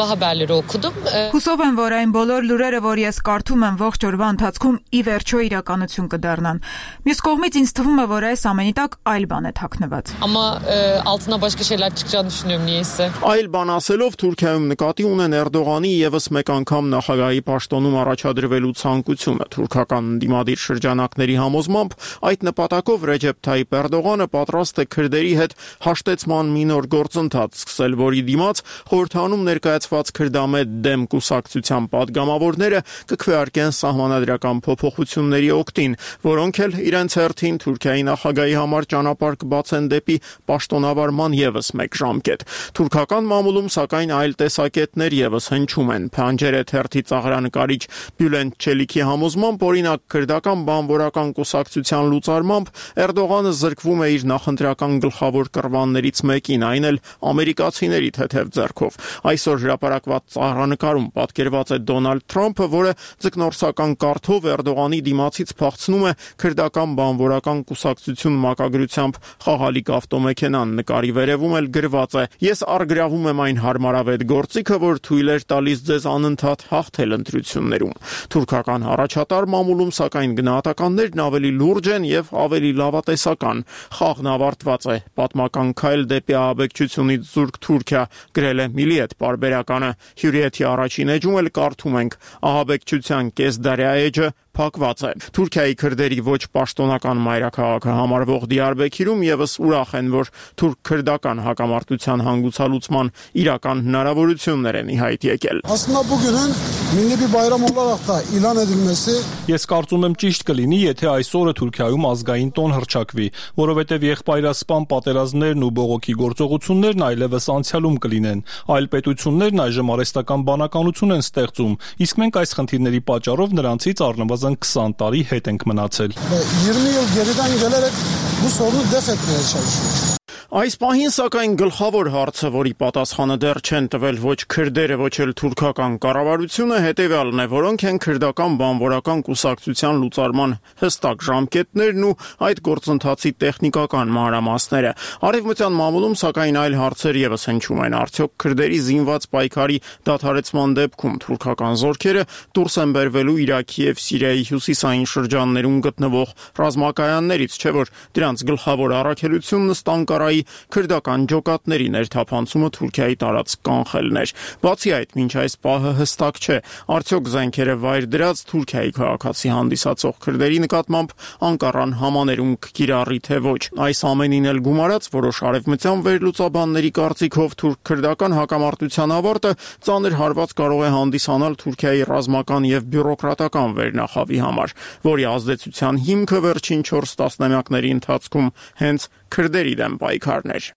Հուսով եմ, որ այն բոլոր լուրերը, որ ես կարդում եմ ողջ օրվա ընթացքում, ի վերջո իրականություն կդառնան։ Մյուս կողմից ինձ թվում է, որ այս ամենի տակ այլ բան է թաքնված։ Ama e, altına başka şeyler çıkacağını düşünüyorum niyeyse. Այլ բան ասելով Թուրքիայում նկատի ունեն Էրդողանի եւս մեկ անգամ նախագահի պաշտոնում առաջադրվելու ցանկությունը։ Թուրքական ընդդիմադիր շրջանակների համոզմամբ այդ նպատակով Ռեջեփ Թայիպ Էրդողանը պատրաստ է քրդերի հետ հաշտեցման մի նոր գործընթաց սկսել, որի դիմաց խորհրդանում ներկայացված քրդամետ դեմ կուսակցության падգամավորները կքվեարկեն սահմանադրական փոփոխությունների օգտին, որոնք էլ իրենց հերթին Թուրքիայի նախագահի համար ճանապարհ կբացեն դեպի պաշտոնավարման եւս մեկ ժամկետ։ Թուրքական մամուլում սակայն այլ տեսակետներ եւս հնչում են։ Փանջերը թերթի ծաղրանկարիչ Բյուլենտ Չելիքի համոզմամբ, օրինակ քրդական բանվորական կուսակցության լուծարմամբ Էրդողանը զրկվում է իր նախընտրական գլխավոր կռվաններից մեկին, այն էլ ամերիկացիների թեթև ձեռքով։ Այսօր հրապարակված ծաղրանկարում պատկերված է Դոնալդ Թրամփը, որը ձկնորսական կարթով Էրդողանի դիմացից փախցնում է քրդական բանվորական կուսակցություն մակագրությամբ խաղալիք ավտոմեքենան, նկարի վերևում էլ գրված է. Ես արգրավում եմ այն հարմարավետ գործիքը, որ թույլ էր տալիս ձեզ անընդհատ հաղթել ընտրություններում։ Թուրքական առաջատար մամուլում սակայն գնահատականներն ավելի լուրջ են եւ ավելի լավատեսական։ Խաղն ավարտված է։ Պատմական քայլ դեպի ահաբեկչությունից զուրկ Թուրքիա, գրել է Միլիետ պարբերականը։ Հյուրիեթի առաջին էջում էլ կարդում ենք. ահաբեկչության կեսդարյա էջը փակված է։ Թուրքիայի քրդերի ոչ պաշտոնական մայրաքաղաքը համարվող Դիարբեքիրում եւս ուրախ են, որ թուրք-քրդական հակամարտության հանգուցալուծման իրական հնարավորություններ են ի հայտ եկել։ Aslında bugünün milli bir bayram olarak da ilan edilmesi. Ես կարծում եմ ճիշտ կլինի, եթե այսօրը Թուրքիայում ազգային տոն հռչակվի, որովհետև եղբայրասպան պատերազմներն ու բողոքի գործողություններն այլևս անցյալում կլինեն, այլ պետություններն այժմ արհեստական բանականություն են ստեղծում, իսկ մենք այս խնդիրների պատճառով նրանցից առնվազն քսան տարի հետ ենք մնացել։ յիրմի yıl geriden gelerek bu sorunu def etmeye çalışıyoruz. Այս պահին սակայն գլխավոր հարցը, որի պատասխանը դեռ չեն տվել ոչ քրդերը, ոչ էլ թուրքական կառավարությունը, հետևյալն է, որոնք են քրդական բանվորական կուսակցության լուծարման հստակ ժամկետներն ու այդ գործընթացի տեխնիկական մանրամասները։ Արևմտյան մամուլում սակայն այլ հարցեր եւս հնչում են, արդյոք քրդերի զինված պայքարի դադարեցման դեպքում թուրքական զորքերը դուրս են բերվելու Իրաքի եւ Սիրիայի հյուսիսային շրջաններում գտնվող ռազմակայաններից, չէ՞ որ դրանց գլխավոր առաքելությունն ըստ Անկարայի քրդական ջոկատների ներթափանցումը Թուրքիայի տարածք կանխելն էր։ Բացի այդ, մինչ այս պահը հստակ չէ, արդյոք զենքերը վայր դրած Թուրքիայի քաղաքացի հանդիսացող քրդերի նկատմամբ Անկարան համաներում կկիրառի թե ոչ։ Այս ամենին էլ գումարած որոշ արևմտյան վերլուծաբանների կարծիքով թուրք-քրդական հակամարտության ավարտը ծանր հարված կարող է հանդիսանալ Թուրքիայի ռազմական եւ բյուրոկրատական վերնախավի համար, որի ազդեցության հիմքը վերջին չորս տասնամյակների ընթացքում հենց քրդերի դեմ պայքարն էր։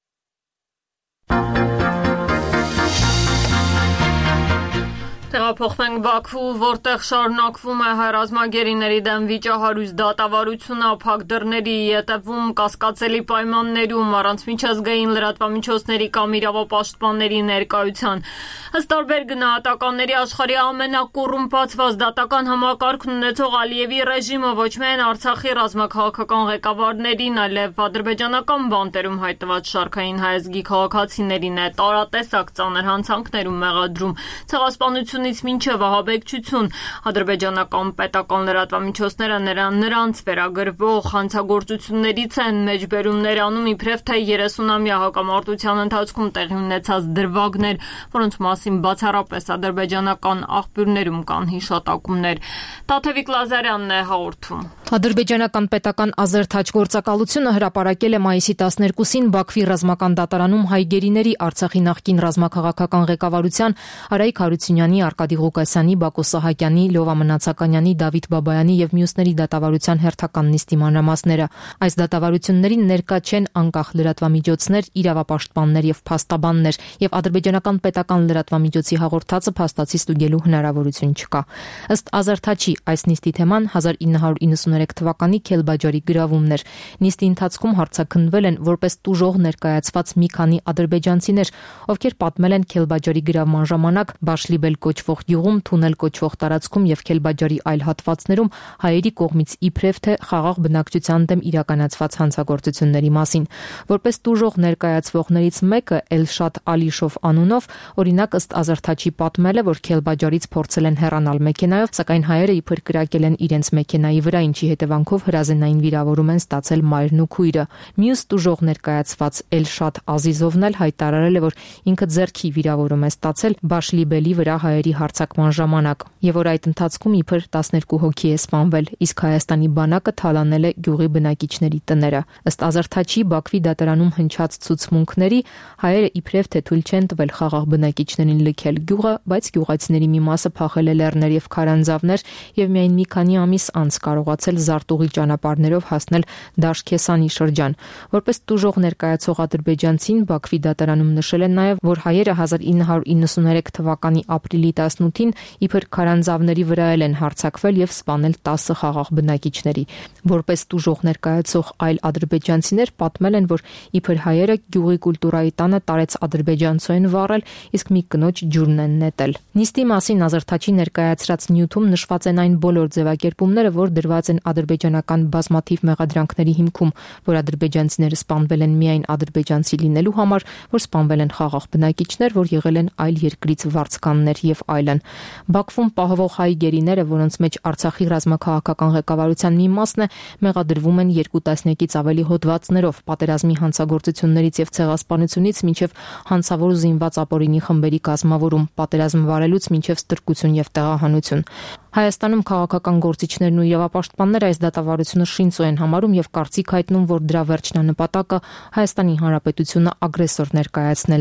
Տեղափոխվենք Բաքվու, որտեղ շարունակվում է հայ ռազմագերիների դեմ վիճահարույց դատավարությունը, փակ դռների ետևում կասկածելի պայմաններում առանց միջազգային լրատվամիջոցների կամ իրավապաշտպանների ներկայության։ Ըստ տարբեր գնահատականների աշխարհի ամենակոռումպացված դատական համակարգն ունեցող Ալիևի ռեժիմը ոչ միայն Արցախի ռազմաքաղաքական ղեկավարներին, այլև ադրբեջանական բանտերում հայտնված շարքային հայազգի քաղաքացիներին է տարատեսակ ծանր հանցանքներում մեղադրում։ Ցեղասպանություն մինչև ահաբեկչություն ադրբեջանական պետական լրատվամիջոցները նրան նրանց վերագրվող հանցագործություններից են մեջբերումներ անում իբրև թե երեսունամյա հակամարտության ընթացքում տեղի ունեցած դրվագներ, որոնց մասին բացառապես ադրբեջանական աղբյուրներում կան հիշատակումներ։ Տաթևիկ Լազարյանն է հաղորդում։ Ադրբեջանական պետական ազերթաչ գործակալությունը հրապարակել է մայիսի տասներկուսին Բաքվի ռազմական դատարանում հայ գերիների Արցախի նախկին ռազմաքաղաքական ղեկավարության Արայիկ Հարությունյանի, Արկադի Ղուկասյանի, Բակո Սահակյանի, Լովա Մնացականյանի, Դավիթ Բաբայանի եւ մյուսների դատավարության հերթական նիստի մանրամասները։ Այս դատավարություններին ներկա չեն անկախ լրատվամիջոցներ, իրավապաշտպաններ եւ փաստաբաններ, եւ ադրբեջանական պետական լրատվամիջոցի հաղորդածը փաստացի ստուգելու հնարավորություն չկա։ Ըստ ազերթաչի այս նիստի թեման հազար ինը հարյուր իննսուներեք թվականի Քելբաջարի գրավումն էր։ Նիստի ընթացքում հարցաքննվել են որպես տուժող ներկայացված մի քանի ադրբեջանցիներ, ովքեր պատմել են Քելբաջարի գրավման ժամանակ Բաշլիբել կոչվող գյուղում, Թունել կոչվող տարածքում եւ Քելբաջարի այլ հատվածներում հայերի կողմից իբրև թե խաղաղ բնակչության դեմ իրականացված հանցագործությունների մասին։ Որպես տուժող ներկայացվողներից մեկը Էլշադ Ալիշով անունով, օրինակ ըստ ազերթաչի պատմել է, որ Քելբաջարից փորձել են հեռանալ մեքենայով, սակայն հայերը իբր կրակել են իրենց մեքենայի վրա, ինչի հետևանքով հրազենային վիրավորում են ստացել մայրն ու քույրը։ Մյուս տուժող ներկայացված Էլշադ Ազիզովն էլ հայտարարել է, որ ինքը ձեռքի վիրավորում է ստացել Բաշլիբելի վրա հայերի հարձակման ժամանակ, եւ որ այդ ընթացքում իբր տասներկու հոգի է սպանվել, իսկ Հայաստանի բանակը թալանել է գյուղի բնակիչների տները։ Ըստ ազերթաչի Բաքվի դատարանում հնչած ցուցմունքների հայերը իբրև թե թույլ չեն տվել խաղաղ բնակիչներին լքել գյուղը, բայց գյուղացիների մի մասը փախել է լեռներ եւ քարանձավներ եւ միայն մի քանի ամիս անց կարողացել զարտուղի ճանապարհներով հասնել Դաշքեսանի շրջան։ Որպես տուժող ներկայացող ադրբեջանցին Բաքվի դատարանում նշել են նաեւ, որ հայերը հազար ինը հարյուր իննսուներեք թվականի ապրիլի տասնութին իբր քարանձավների վրա են հարձակվել եւ սպանել տասը խաղաղ բնակիչների։ Որպես տուժող ներկայացող այլ ադրբեջանցիներ պատմել են, որ իբր հայերը գյուղի կուլտուրայի տանը տարեց ադրբեջանցոեն վառել, իսկ մի կնոջ ջուրն են նետել։ Նիստի մասին ազերթաչի ներկայացրած նյութում նշված են այն բոլոր ձևակերպումները, որ դրված են ադրբեջանական բազմաթիվ մեղադրանքների հիմքում, որ ադրբեջանցիները սպանվել են միայն ադրբեջանցի լինելու համար, որ սպանվել են խաղաղ բնակիչներ, որ եղել են այլ երկրից վարձկաններ եւ այլն։ Բաքվում պահվող հայ գերիները, որոնց մեջ Արցախի ռազմաքաղաքական ղեկավարության մի մասն է, մեղադրվում են երկու տասնյակից ավելի հոդվածներով պատերազմի հանցագործություններից եւ ցեղասպանությունից մինչեւ հանցավոր ու զինված ապօրինի խմբերի կազմավորում, պատերազմ վարելուց մինչեւ ստրկություն եւ տեղահանություն։ Հայաստանում քաղաքական գործիչներն ու իրավապաշտպանները այս դատավարությունը շինծո են համարում եւ կարծիք հայտնում, որ դրա վերջնանպատակը Հայաստանի Հանրապետությունը ագրեսոր ներկայացնելն է։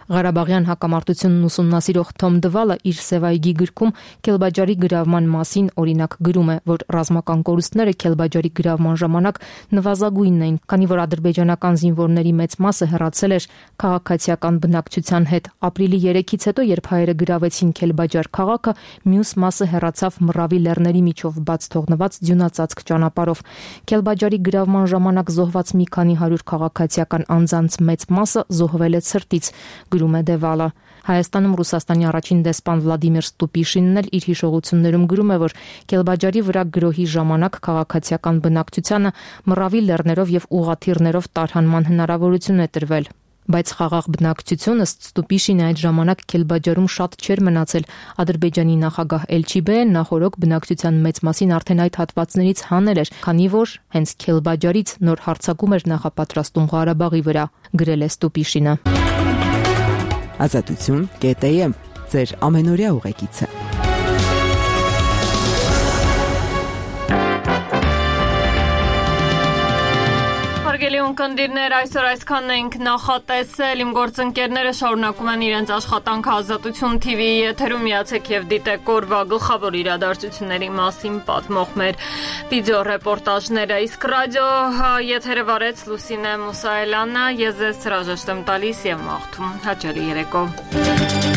Ղարաբաղյան հակամարտությունն ուսումնասիրող Թոմ Դվալը իր Սևայգի գրքում Քելբաջարի գրավման մասին օրինակ գրում է, որ ռազմական կորուստները Քելբաջարի գրավման ժամանակ նվազագույնն էին, քանի որ ադրբեջանական զինվորների մեծ մասը հեռացել էր քաղաքացիական բնակչության հետ։ Ապրիլի երեքից հետո, երբ հայերը գրավեցին Քելբաջար քաղաքը, մյուս մասը հեռացավ Մռավի լեռների միջով բաց թողնված ձյունածածկ ճանապարհով։ Քելբաջարի գրավման ժամանակ զոհված մի քանի հարյուր քաղաքացիական անձանց մեծ մասը զոհվել է ցրտից, գրում է Դևալը։ Հայաստանում Ռուսաստանի առաջին դեսպան Վլադիմիր Ստուպիշինն էլ իր հիշողություններում գրում է, որ Քելբաջարի վրա գրոհի ժամանակ քաղաքացիական բնակչությանը Մռավի լեռներով եւ ուղաթիռներով տարհանման հնարավորություն է տրվել։ Բայց խաղաղ բնակչությունը Ստուպիշինը այդ ժամանակ Քելբաջարում շատ չէր մնացել։ Ադրբեջանի նախագահ Էլչիբեյը նախորոք բնակչության մեծ մասին արդեն այդ հատվածներից հանել էր, քանի որ հենց Քելբաջարից նոր հարձակում էր նախապատրաստում Ղարաբաղի վրա, գրել է Ստուպիշինը։ Ազատություն կետ է եմ, ձեր ամենօրյա ուղեկիցը։ Հարգելի ունկնդիրներ, այսօր այսքանն ենք նախատեսել, իմ գործընկերները շարունակում են իրենց աշխատանքը Ազատություն թիվիի եթերում, միացեք եւ դիտեք օրվա գլխավոր իրադարձությունների մասին պատմող մեր վիդեո ռեպորտաժները, իսկ ռադիո եթերը վարեց Լուսինե Մուսայելյանը, ես ձեզ հրաժեշտ եմ տալիս եւ մաղթում հաճելի երեկո։